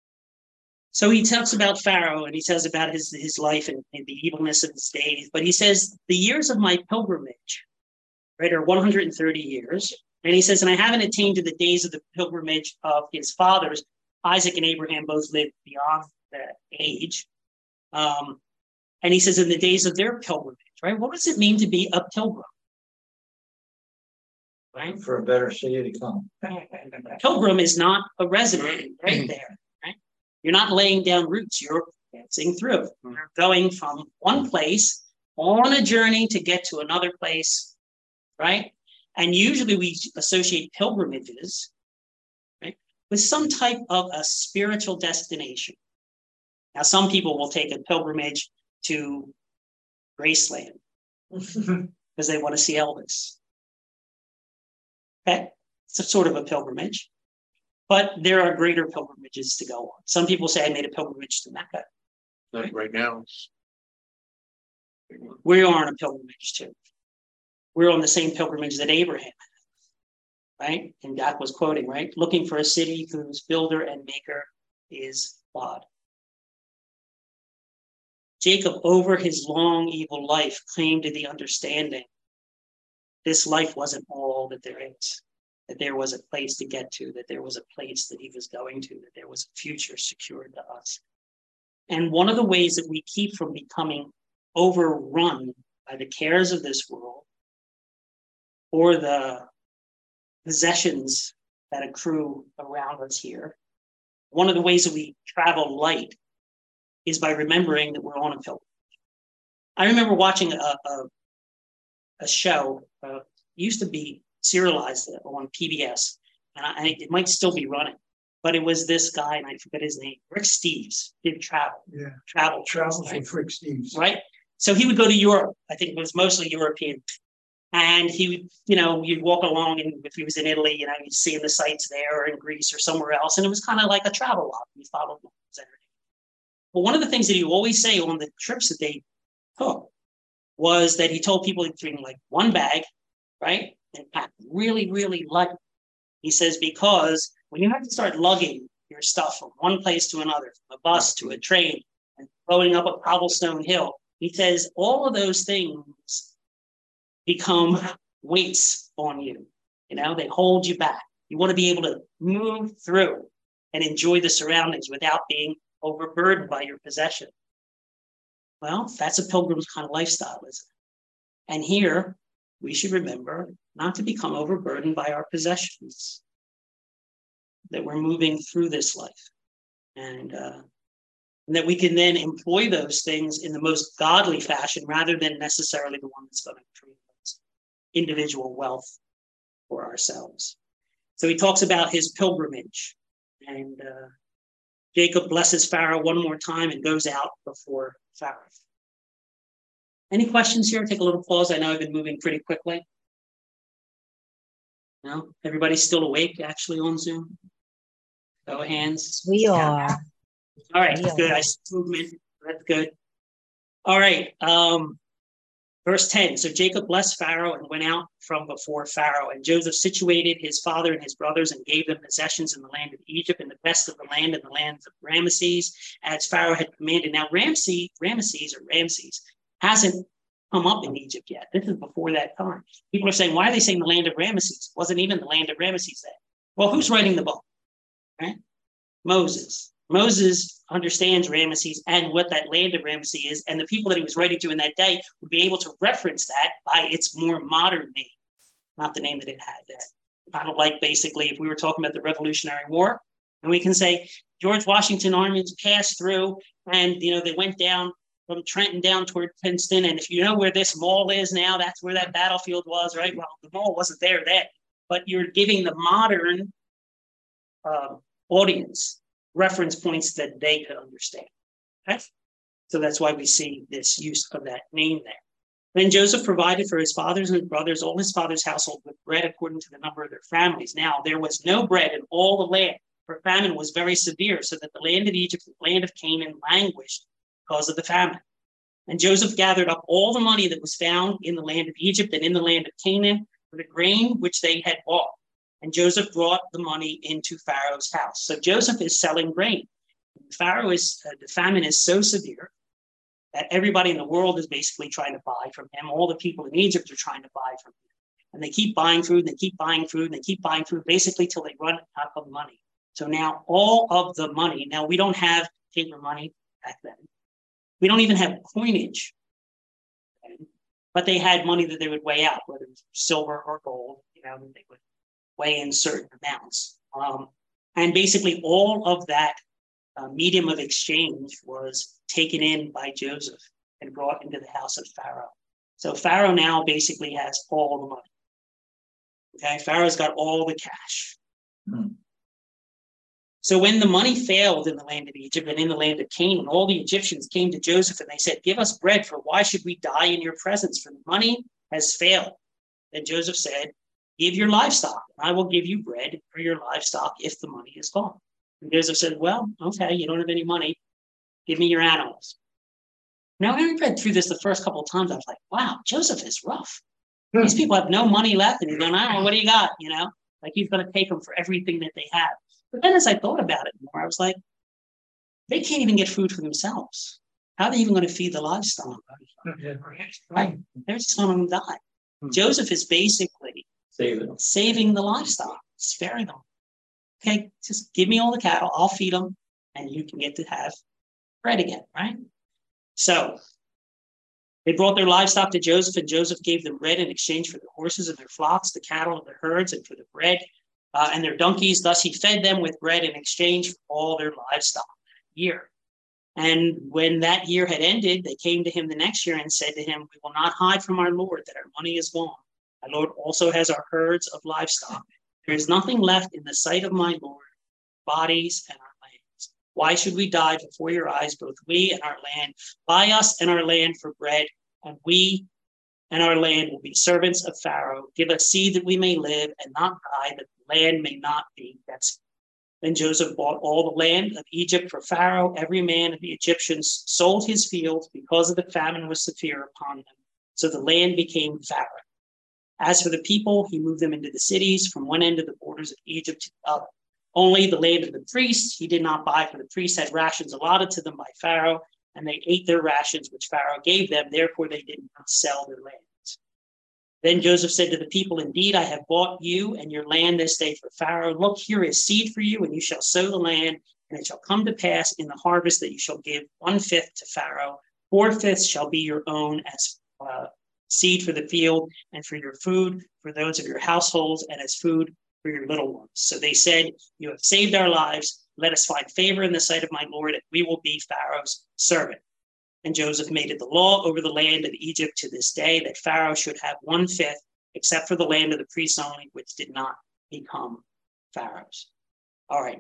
so he talks about Pharaoh and he says about his, his life and, and the evilness of his days. But he says, the years of my pilgrimage, right, are one hundred thirty years. And he says, and I haven't attained to the days of the pilgrimage of his fathers. Isaac and Abraham both lived beyond that age. Um, and he says, in the days of their pilgrimage, right? What does it mean to be a pilgrim? right? For a better city to come. Pilgrim is not a resident right there, right? You're not laying down roots. You're passing through. You're going from one place on a journey to get to another place, right? And usually we associate pilgrimages, right, with some type of a spiritual destination. Now, some people will take a pilgrimage to Graceland because they want to see Elvis. Okay, it's a sort of a pilgrimage, but there are greater pilgrimages to go on. Some people say I made a pilgrimage to Mecca. Like right now. We are on a pilgrimage too. We're on the same pilgrimage that Abraham had, right? And God was quoting, right? Looking for a city whose builder and maker is God. Jacob, over his long evil life, came to the understanding this life wasn't all that there is, that there was a place to get to, that there was a place that he was going to, that there was a future secured to us. And one of the ways that we keep from becoming overrun by the cares of this world or the possessions that accrue around us here, one of the ways that we travel light is by remembering that we're on a pilgrimage. I remember watching a, a, a show, uh, used to be serialized on P B S, and I, it might still be running, but it was this guy, and I forget his name, Rick Steves, did travel. Yeah. Travel. Travels right? with Rick Steves. Right? So he would go to Europe. I think it was mostly European. And he would, you know, you'd walk along, and if he was in Italy, you know, you'd see the sights there, or in Greece or somewhere else. And it was kind of like a travel log. You followed him. But one of the things that he would always say on the trips that they took was that he told people to bring like one bag, right? And pack really, really light. He says, because when you have to start lugging your stuff from one place to another, from a bus to a train, and going up a cobblestone hill, he says all of those things become weights on you. You know, they hold you back. You want to be able to move through and enjoy the surroundings without being overburdened by your possession. Well, that's a pilgrim's kind of lifestyle, isn't it? And here, we should remember not to become overburdened by our possessions, that we're moving through this life, and, uh, and that we can then employ those things in the most godly fashion rather than necessarily the one that's going to create individual wealth for ourselves. So he talks about his pilgrimage, and uh, Jacob blesses Pharaoh one more time and goes out before Pharaoh. Any questions here? Take a little pause. I know I've been moving pretty quickly. No? Everybody's still awake actually on Zoom? Show of hands. We are. All right, we good. Are. I see movement. That's good. All right. Um, verse ten. So Jacob blessed Pharaoh and went out from before Pharaoh. And Joseph situated his father and his brothers and gave them possessions in the land of Egypt and the best of the land in the lands of Ramesses, as Pharaoh had commanded. Now Ramses, Ramesses or Ramses hasn't come up in Egypt yet. This is before that time. People are saying, why are they saying the land of Ramesses? It wasn't even the land of Ramesses then. Well, who's writing the book? Right? Moses. Moses understands Ramesses and what that land of Ramesses is, and the people that he was writing to in that day would be able to reference that by its more modern name, not the name that it had then. Kind of like basically if we were talking about the Revolutionary War, and we can say George Washington armies passed through, and you know they went down from Trenton down toward Princeton, and if you know where this mall is now, that's where that battlefield was, right? Well, the mall wasn't there then, but you're giving the modern uh, audience reference points that they could understand. Okay? So that's why we see this use of that name there. Then Joseph provided for his fathers and his brothers, all his father's household, with bread according to the number of their families. Now, there was no bread in all the land, for famine was very severe, so that the land of Egypt, the land of Canaan, languished because of the famine. And Joseph gathered up all the money that was found in the land of Egypt and in the land of Canaan for the grain which they had bought. And Joseph brought the money into Pharaoh's house. So Joseph is selling grain. Pharaoh is, uh, the famine is so severe that everybody in the world is basically trying to buy from him. All the people in Egypt are trying to buy from him. And they keep buying food, and they keep buying food, and they keep buying food, basically till they run out of money. So now all of the money, now we don't have paper money back then. We don't even have coinage. Okay? But they had money that they would weigh out, whether it was silver or gold. You know, they would weigh in certain amounts. Um, and basically all of that uh, medium of exchange was taken in by Joseph and brought into the house of Pharaoh. So Pharaoh now basically has all the money. Okay, Pharaoh's got all the cash. Hmm. So when the money failed in the land of Egypt and in the land of Canaan, all the Egyptians came to Joseph and they said, give us bread, for why should we die in your presence? For the money has failed. Then Joseph said, give your livestock, and I will give you bread for your livestock if the money is gone. And Joseph said, well, okay, you don't have any money. Give me your animals. Now, I read through this the first couple of times. I was like, wow, Joseph is rough. Hmm. These people have no money left. And he's going, all right, what do you got? You know, like he's going to take them for everything that they have. But then as I thought about it more, I was like, they can't even get food for themselves. How are they even going to feed the livestock? Right? They're just going to die. Hmm. Joseph is basically Saving. saving the livestock, sparing them. Okay, just give me all the cattle, I'll feed them, and you can get to have bread again, right? So they brought their livestock to Joseph, and Joseph gave them bread in exchange for the horses and their flocks, the cattle and their herds, and for the bread uh, and their donkeys. Thus he fed them with bread in exchange for all their livestock that year. And when that year had ended, they came to him the next year and said to him, we will not hide from our Lord that our money is gone. Our Lord also has our herds of livestock. There is nothing left in the sight of my Lord, bodies and our lands. Why should we die before your eyes, both we and our land? Buy us and our land for bread, and we and our land will be servants of Pharaoh. Give us seed that we may live and not die, that the land may not be desolate. Then Joseph bought all the land of Egypt for Pharaoh. Every man of the Egyptians sold his fields because of the famine was severe upon them. So the land became Pharaoh. As for the people, he moved them into the cities from one end of the borders of Egypt to the other. Only the land of the priests he did not buy, for the priests had rations allotted to them by Pharaoh, and they ate their rations which Pharaoh gave them. Therefore, they did not sell their lands. Then Joseph said to the people, indeed, I have bought you and your land this day for Pharaoh. Look, here is seed for you, and you shall sow the land, and it shall come to pass in the harvest that you shall give one-fifth to Pharaoh. Four-fifths shall be your own as uh, seed for the field, and for your food, for those of your households, and as food for your little ones. So they said, you have saved our lives. Let us find favor in the sight of my Lord, and we will be Pharaoh's servant. And Joseph made it the law over the land of Egypt to this day that Pharaoh should have one-fifth, except for the land of the priests only, which did not become Pharaoh's. All right.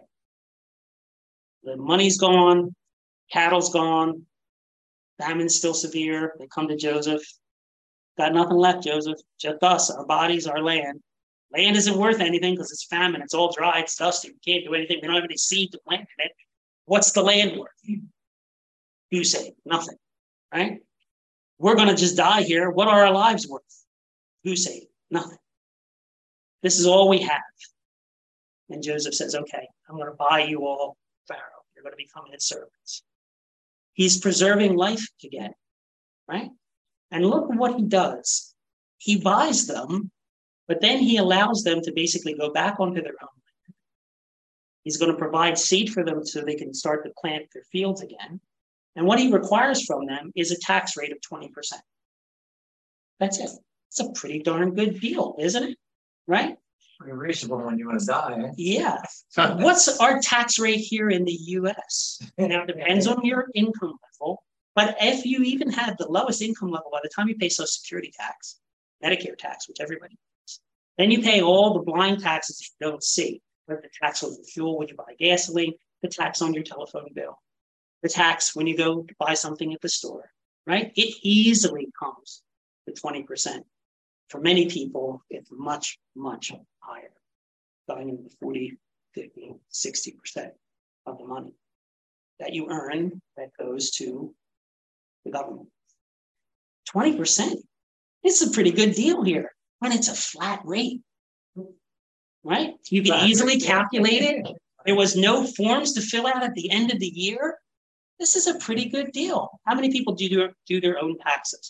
The money's gone. Cattle's gone. Famine's still severe. They come to Joseph. Got nothing left, Joseph. Just us, our bodies, our land. Land isn't worth anything because it's famine. It's all dry. It's dusty. We can't do anything. We don't have any seed to plant in it. What's the land worth? You say nothing, right? We're going to just die here. What are our lives worth? You say nothing. This is all we have. And Joseph says, okay, I'm going to buy you all, Pharaoh. You're going to become his servants. He's preserving life again, right? And look what he does. He buys them, but then he allows them to basically go back onto their own land. He's going to provide seed for them so they can start to plant their fields again. And what he requires from them is a tax rate of twenty percent. That's it. It's a pretty darn good deal, isn't it? Right? Pretty reasonable when you want to die. Eh? Yeah. What's our tax rate here in the U S? Now, it depends on your income level. But if you even have the lowest income level, by the time you pay Social Security tax, Medicare tax, which everybody pays, then you pay all the blind taxes you don't see, like the tax on the fuel when you buy gasoline, the tax on your telephone bill, the tax when you go to buy something at the store, right? It easily comes to twenty percent. For many people, it's much, much higher, going into forty, fifty, sixty percent of the money that you earn that goes to the government. twenty percent. It's a pretty good deal here when it's a flat rate, right? You can easily calculate it. There was no forms to fill out at the end of the year. This is a pretty good deal. How many people do their, do their own taxes?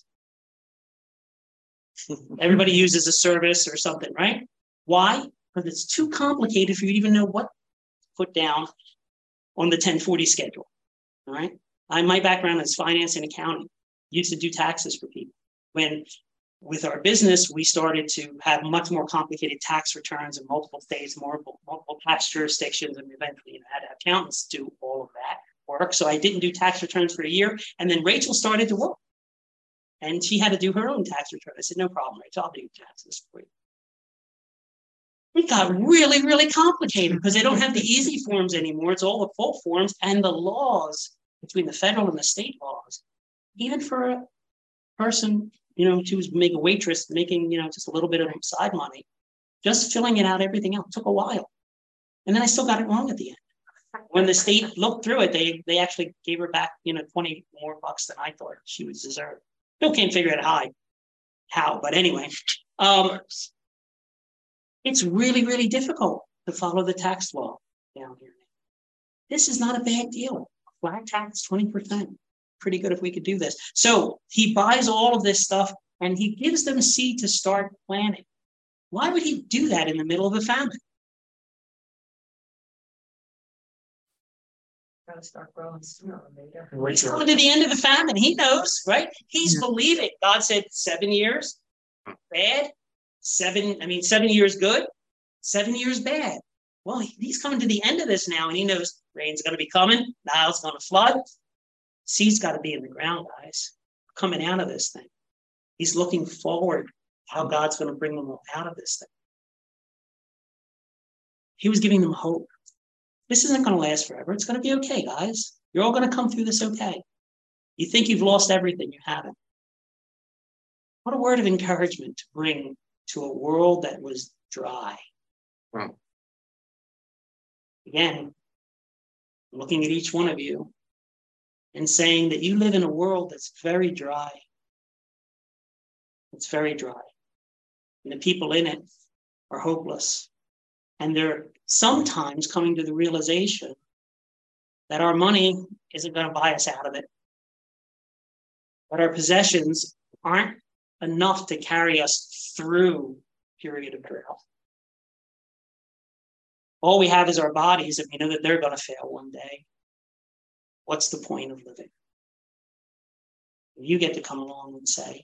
Everybody uses a service or something, right? Why? Because it's too complicated for you to even know what to put down on the ten forty schedule, all right? I, my background is finance and accounting. Used to do taxes for people. When with our business, we started to have much more complicated tax returns in multiple states, multiple, multiple tax jurisdictions, and eventually you know, had accountants do all of that work. So I didn't do tax returns for a year. And then Rachel started to work. And she had to do her own tax return. I said, no problem, Rachel, I'll do taxes for you. It got really, really complicated because they don't have the easy forms anymore. It's all the full forms and the laws between the federal and the state laws. Even for a person, you know, she was making a waitress, making, you know, just a little bit of side money, just filling it out, everything else took a while. And then I still got it wrong at the end. When the state looked through it, they they actually gave her back, you know, twenty more bucks than I thought she would deserve. Still can't figure out how, how, but anyway. Um, it's really, really difficult to follow the tax law down here. This is not a bad deal. Flat tax, twenty percent. Pretty good if we could do this. So he buys all of this stuff and he gives them seed to start planting. Why would he do that in the middle of a famine? Gotta start growing sooner or later. He's coming to the end of the famine. He knows, right? He's believing. God said seven years bad, seven, I mean, seven years good, seven years bad. Well, he's coming to the end of this now, and he knows rain's going to be coming, Nile's going to flood. Seed's got to be in the ground, guys, coming out of this thing. He's looking forward to how God's going to bring them out of this thing. He was giving them hope. This isn't going to last forever. It's going to be okay, guys. You're all going to come through this okay. You think you've lost everything. You haven't. What a word of encouragement to bring to a world that was dry. Wow. Again, looking at each one of you and saying that you live in a world that's very dry. It's very dry. And the people in it are hopeless. And they're sometimes coming to the realization that our money isn't going to buy us out of it. That our possessions aren't enough to carry us through a period of drought. All we have is our bodies, and we know that they're going to fail one day. What's the point of living? You get to come along and say,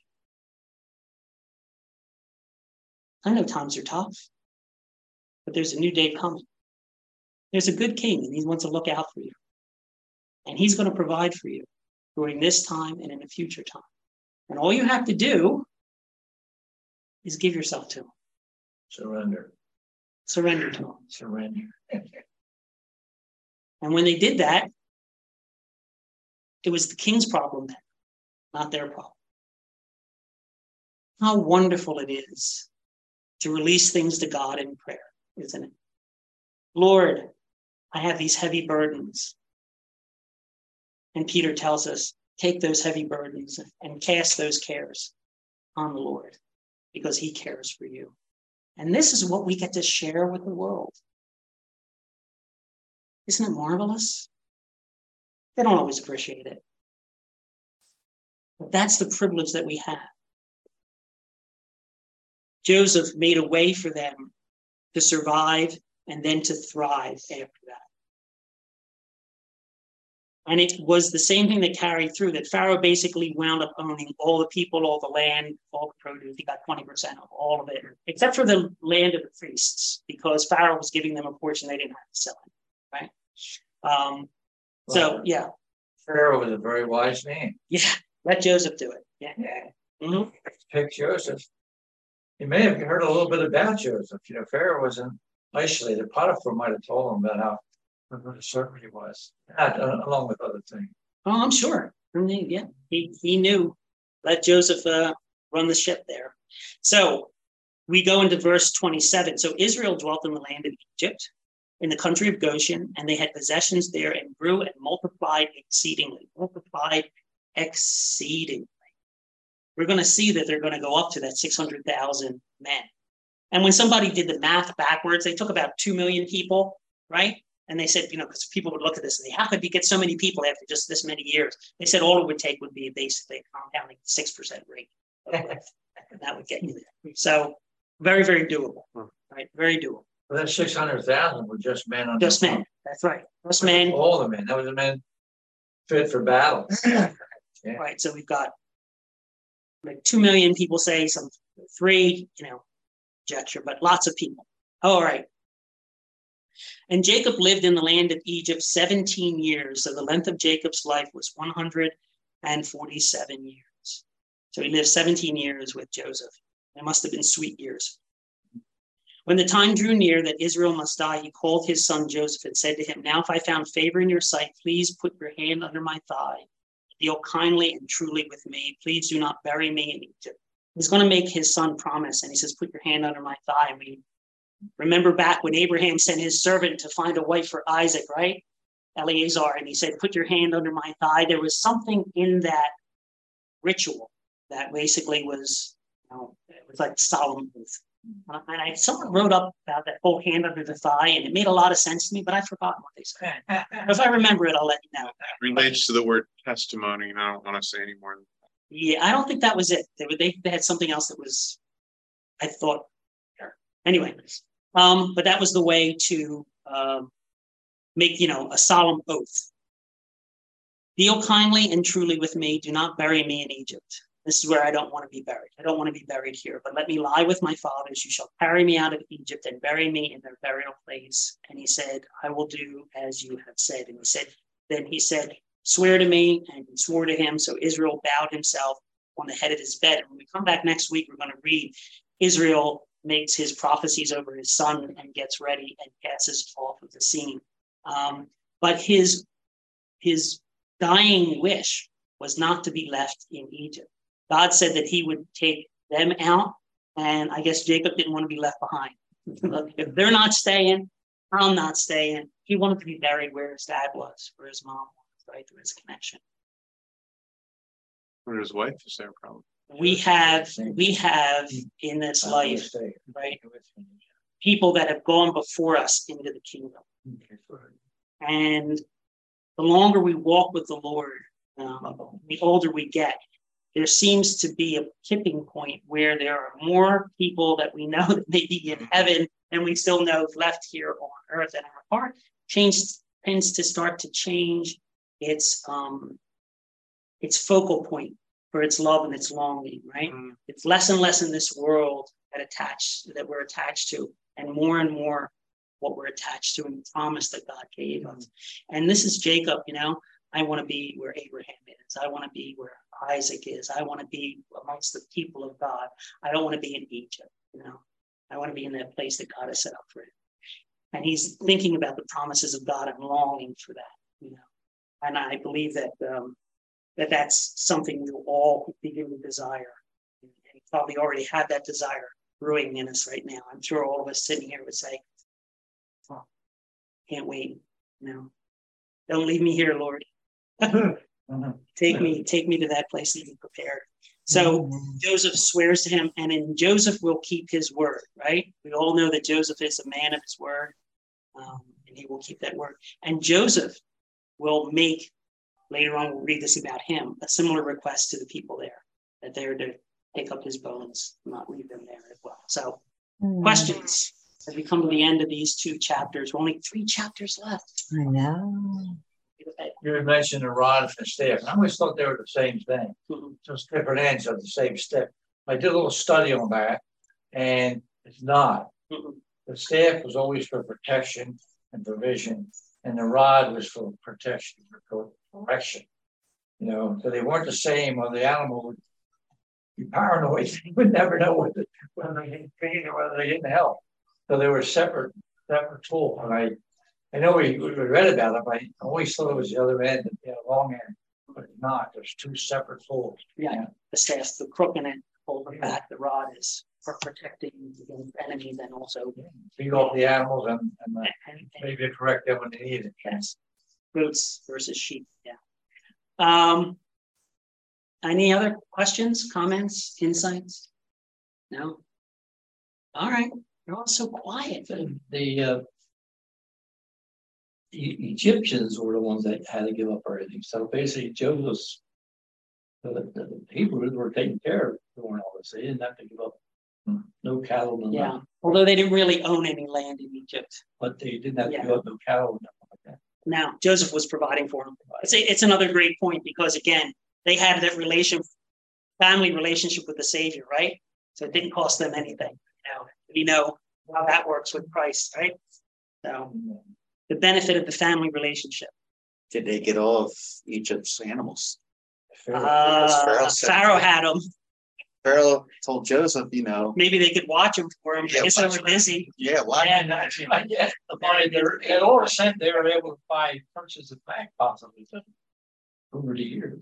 I know times are tough, but there's a new day coming. There's a good king, and he wants to look out for you. And he's going to provide for you during this time and in a future time. And all you have to do is give yourself to him. Surrender. Surrender to him. Surrender. And when they did that, it was the king's problem then, not their problem. How wonderful it is to release things to God in prayer, isn't it? Lord, I have these heavy burdens. And Peter tells us, take those heavy burdens and cast those cares on the Lord, because he cares for you. And this is what we get to share with the world. Isn't it marvelous? They don't always appreciate it. But that's the privilege that we have. Joseph made a way for them to survive and then to thrive after that. And it was the same thing that carried through, that Pharaoh basically wound up owning all the people, all the land, all the produce. He got twenty percent of all of it, except for the land of the priests, because Pharaoh was giving them a portion they didn't have to sell it, right? Um, so, yeah. Pharaoh was a very wise man. Yeah, let Joseph do it. Yeah. Yeah. Mm-hmm. Pick Joseph. You may have heard a little bit about Joseph. You know, Pharaoh wasn't isolated. Potiphar might have told him about how what a servant he was, uh, along with other things. Oh, I'm sure. Yeah, he, he knew. Let Joseph uh, run the ship there. So we go into verse twenty-seven. So Israel dwelt in the land of Egypt, in the country of Goshen, and they had possessions there and grew and multiplied exceedingly. Multiplied exceedingly. We're going to see that they're going to go up to that six hundred thousand men. And when somebody did the math backwards, they took about two million people, right? And they said, you know, because people would look at this and say, how could you get so many people after just this many years? They said all it would take would be basically a compounding six percent rate. And that would get you there. So very, very doable, right? Very doable. Well, that six hundred thousand were just men on Just men. That's right. Just men. All the men. That was the men fit for battle. Yeah. Right. So we've got like two million people say, some three, you know, gesture, but lots of people. Oh, all right. And Jacob lived in the land of Egypt seventeen years. So the length of Jacob's life was one hundred forty-seven years. So he lived seventeen years with Joseph. It must have been sweet years. When the time drew near that Israel must die, he called his son Joseph and said to him, now if I found favor in your sight, please put your hand under my thigh. Deal kindly and truly with me. Please do not bury me in Egypt. He's going to make his son promise. And he says, put your hand under my thigh. And we remember back when Abraham sent his servant to find a wife for Isaac, right? Eleazar. And he said, put your hand under my thigh. There was something in that ritual that basically was, you know, it was like solemn oath. Uh, and I, someone wrote up about that whole hand under the thigh, and it made a lot of sense to me, but I've forgotten what they said. If I remember it, I'll let you know. It relates to the word testimony, and I don't want to say any more. Yeah, I don't think that was it. They, they, they had something else that was, I thought, anyway. Um, but that was the way to uh, make, you know, a solemn oath. Deal kindly and truly with me. Do not bury me in Egypt. This is where I don't want to be buried. I don't want to be buried here, but let me lie with my fathers. You shall carry me out of Egypt and bury me in their burial place. And he said, I will do as you have said. And he said, then he said, swear to me. And he swore to him. So Israel bowed himself on the head of his bed. And when we come back next week, we're going to read Israel makes his prophecies over his son and gets ready and passes off of the scene. Um, but his, his dying wish was not to be left in Egypt. God said that he would take them out, and I guess Jacob didn't want to be left behind. If they're not staying, I'm not staying. He wanted to be buried where his dad was, where his mom was, right? There was a connection. Where his wife is there, probably. We have, we have in this life, right, people that have gone before us into the kingdom. And the longer we walk with the Lord, um, the older we get, there seems to be a tipping point where there are more people that we know that may be in heaven and we still know left here on earth. And our heart change tends to start to change its um, its focal point for its love and its longing, right? Mm. It's less and less in this world that attached that we're attached to, and more and more what we're attached to and the promise that God gave us. And this is Jacob, you know, I want to be where Abraham is. I want to be where Isaac is. I want to be amongst the people of God. I don't want to be in Egypt, you know. I want to be in that place that God has set up for him. And he's thinking about the promises of God and longing for that, you know. And I believe that um, that that's something we'll all begin to desire. And you probably already have that desire brewing in us right now. I'm sure all of us sitting here would say, oh, can't wait, you know. Don't leave me here, Lord. Take me, take me to that place and be prepared. So Joseph swears to him, and then Joseph will keep his word, right? We all know that Joseph is a man of his word, um, and he will keep that word. And Joseph will make, later on we'll read this about him, a similar request to the people there, that they're to take up his bones, not leave them there as well. So mm. questions as we come to the end of these two chapters. We're only three chapters left. I know. You had mentioned the rod and the staff. I always thought they were the same thing, mm-hmm. just different ends of the same stick. I did a little study on that, and it's not. Mm-hmm. The staff was always for protection and provision, and the rod was for protection, for correction. You know, so they weren't the same, or the animal would be paranoid. You would never know whether, whether they hit pain or whether they didn't help. So they were separate, separate tools. And I I know we, we read about it, but I always thought it was the other end, the long end, but it's not. There's two separate tools. Yeah, yeah. The staff, the crook in it, hold the back. The rod is for protecting against enemies and also feed off the animals and, and, uh, and, and maybe correct them when they need it. Yes, goats versus sheep. Yeah. Um. Any other questions, comments, insights? No. All right. You're all so quiet. The uh, Egyptians were the ones that had to give up everything. So basically, Joseph's the, the Hebrews were taken care of during all this. They didn't have to give up no cattle, no yeah. Land. Although they didn't really own any land in Egypt, but they didn't have to yeah. give up no cattle, nothing like that. Now Joseph was providing for them. It's a, it's another great point because again, they had that relation family relationship with the Savior, right? So it didn't cost them anything. You know, we know how that works with Christ, right? So the benefit of the family relationship. Did they get all of Egypt's animals? Uh, Pharaoh said- Pharaoh had them. Pharaoh told Joseph, you know, Maybe they could watch them for him. I Yeah, guess they watch were 'em. busy. yeah, why? And actually, I guess the money they're, in order sent, they were able to buy purchase it back possibly over the years.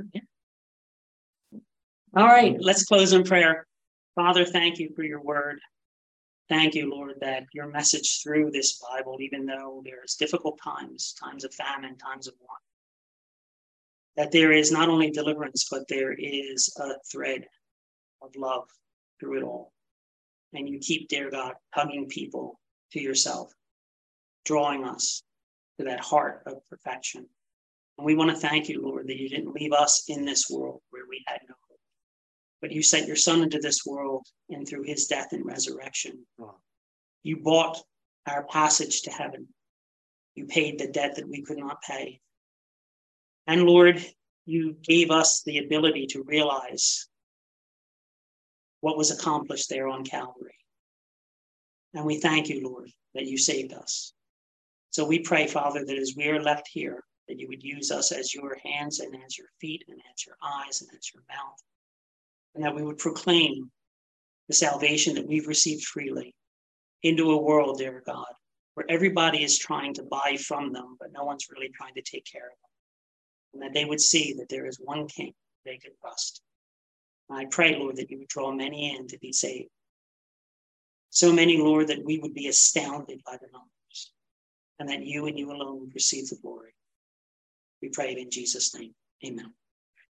All right, let's close in prayer. Father, thank you for your word. Thank you, Lord, that your message through this Bible, even though there's difficult times, times of famine, times of want, that there is not only deliverance, but there is a thread of love through it all. And you keep, dear God, hugging people to yourself, drawing us to that heart of perfection. And we want to thank you, Lord, that you didn't leave us in this world where we had no hope, but you sent your son into this world, and through his death and resurrection, you bought our passage to heaven. You paid the debt that we could not pay. And Lord, you gave us the ability to realize what was accomplished there on Calvary. And we thank you, Lord, that you saved us. So we pray, Father, that as we are left here, that you would use us as your hands and as your feet and as your eyes and as your mouth, and that we would proclaim the salvation that we've received freely into a world, dear God, where everybody is trying to buy from them, but no one's really trying to take care of them. And that they would see that there is one King they can trust. And I pray, Lord, that you would draw many in to be saved. So many, Lord, that we would be astounded by the numbers, and that you and you alone would receive the glory. We pray it in Jesus' name. Amen.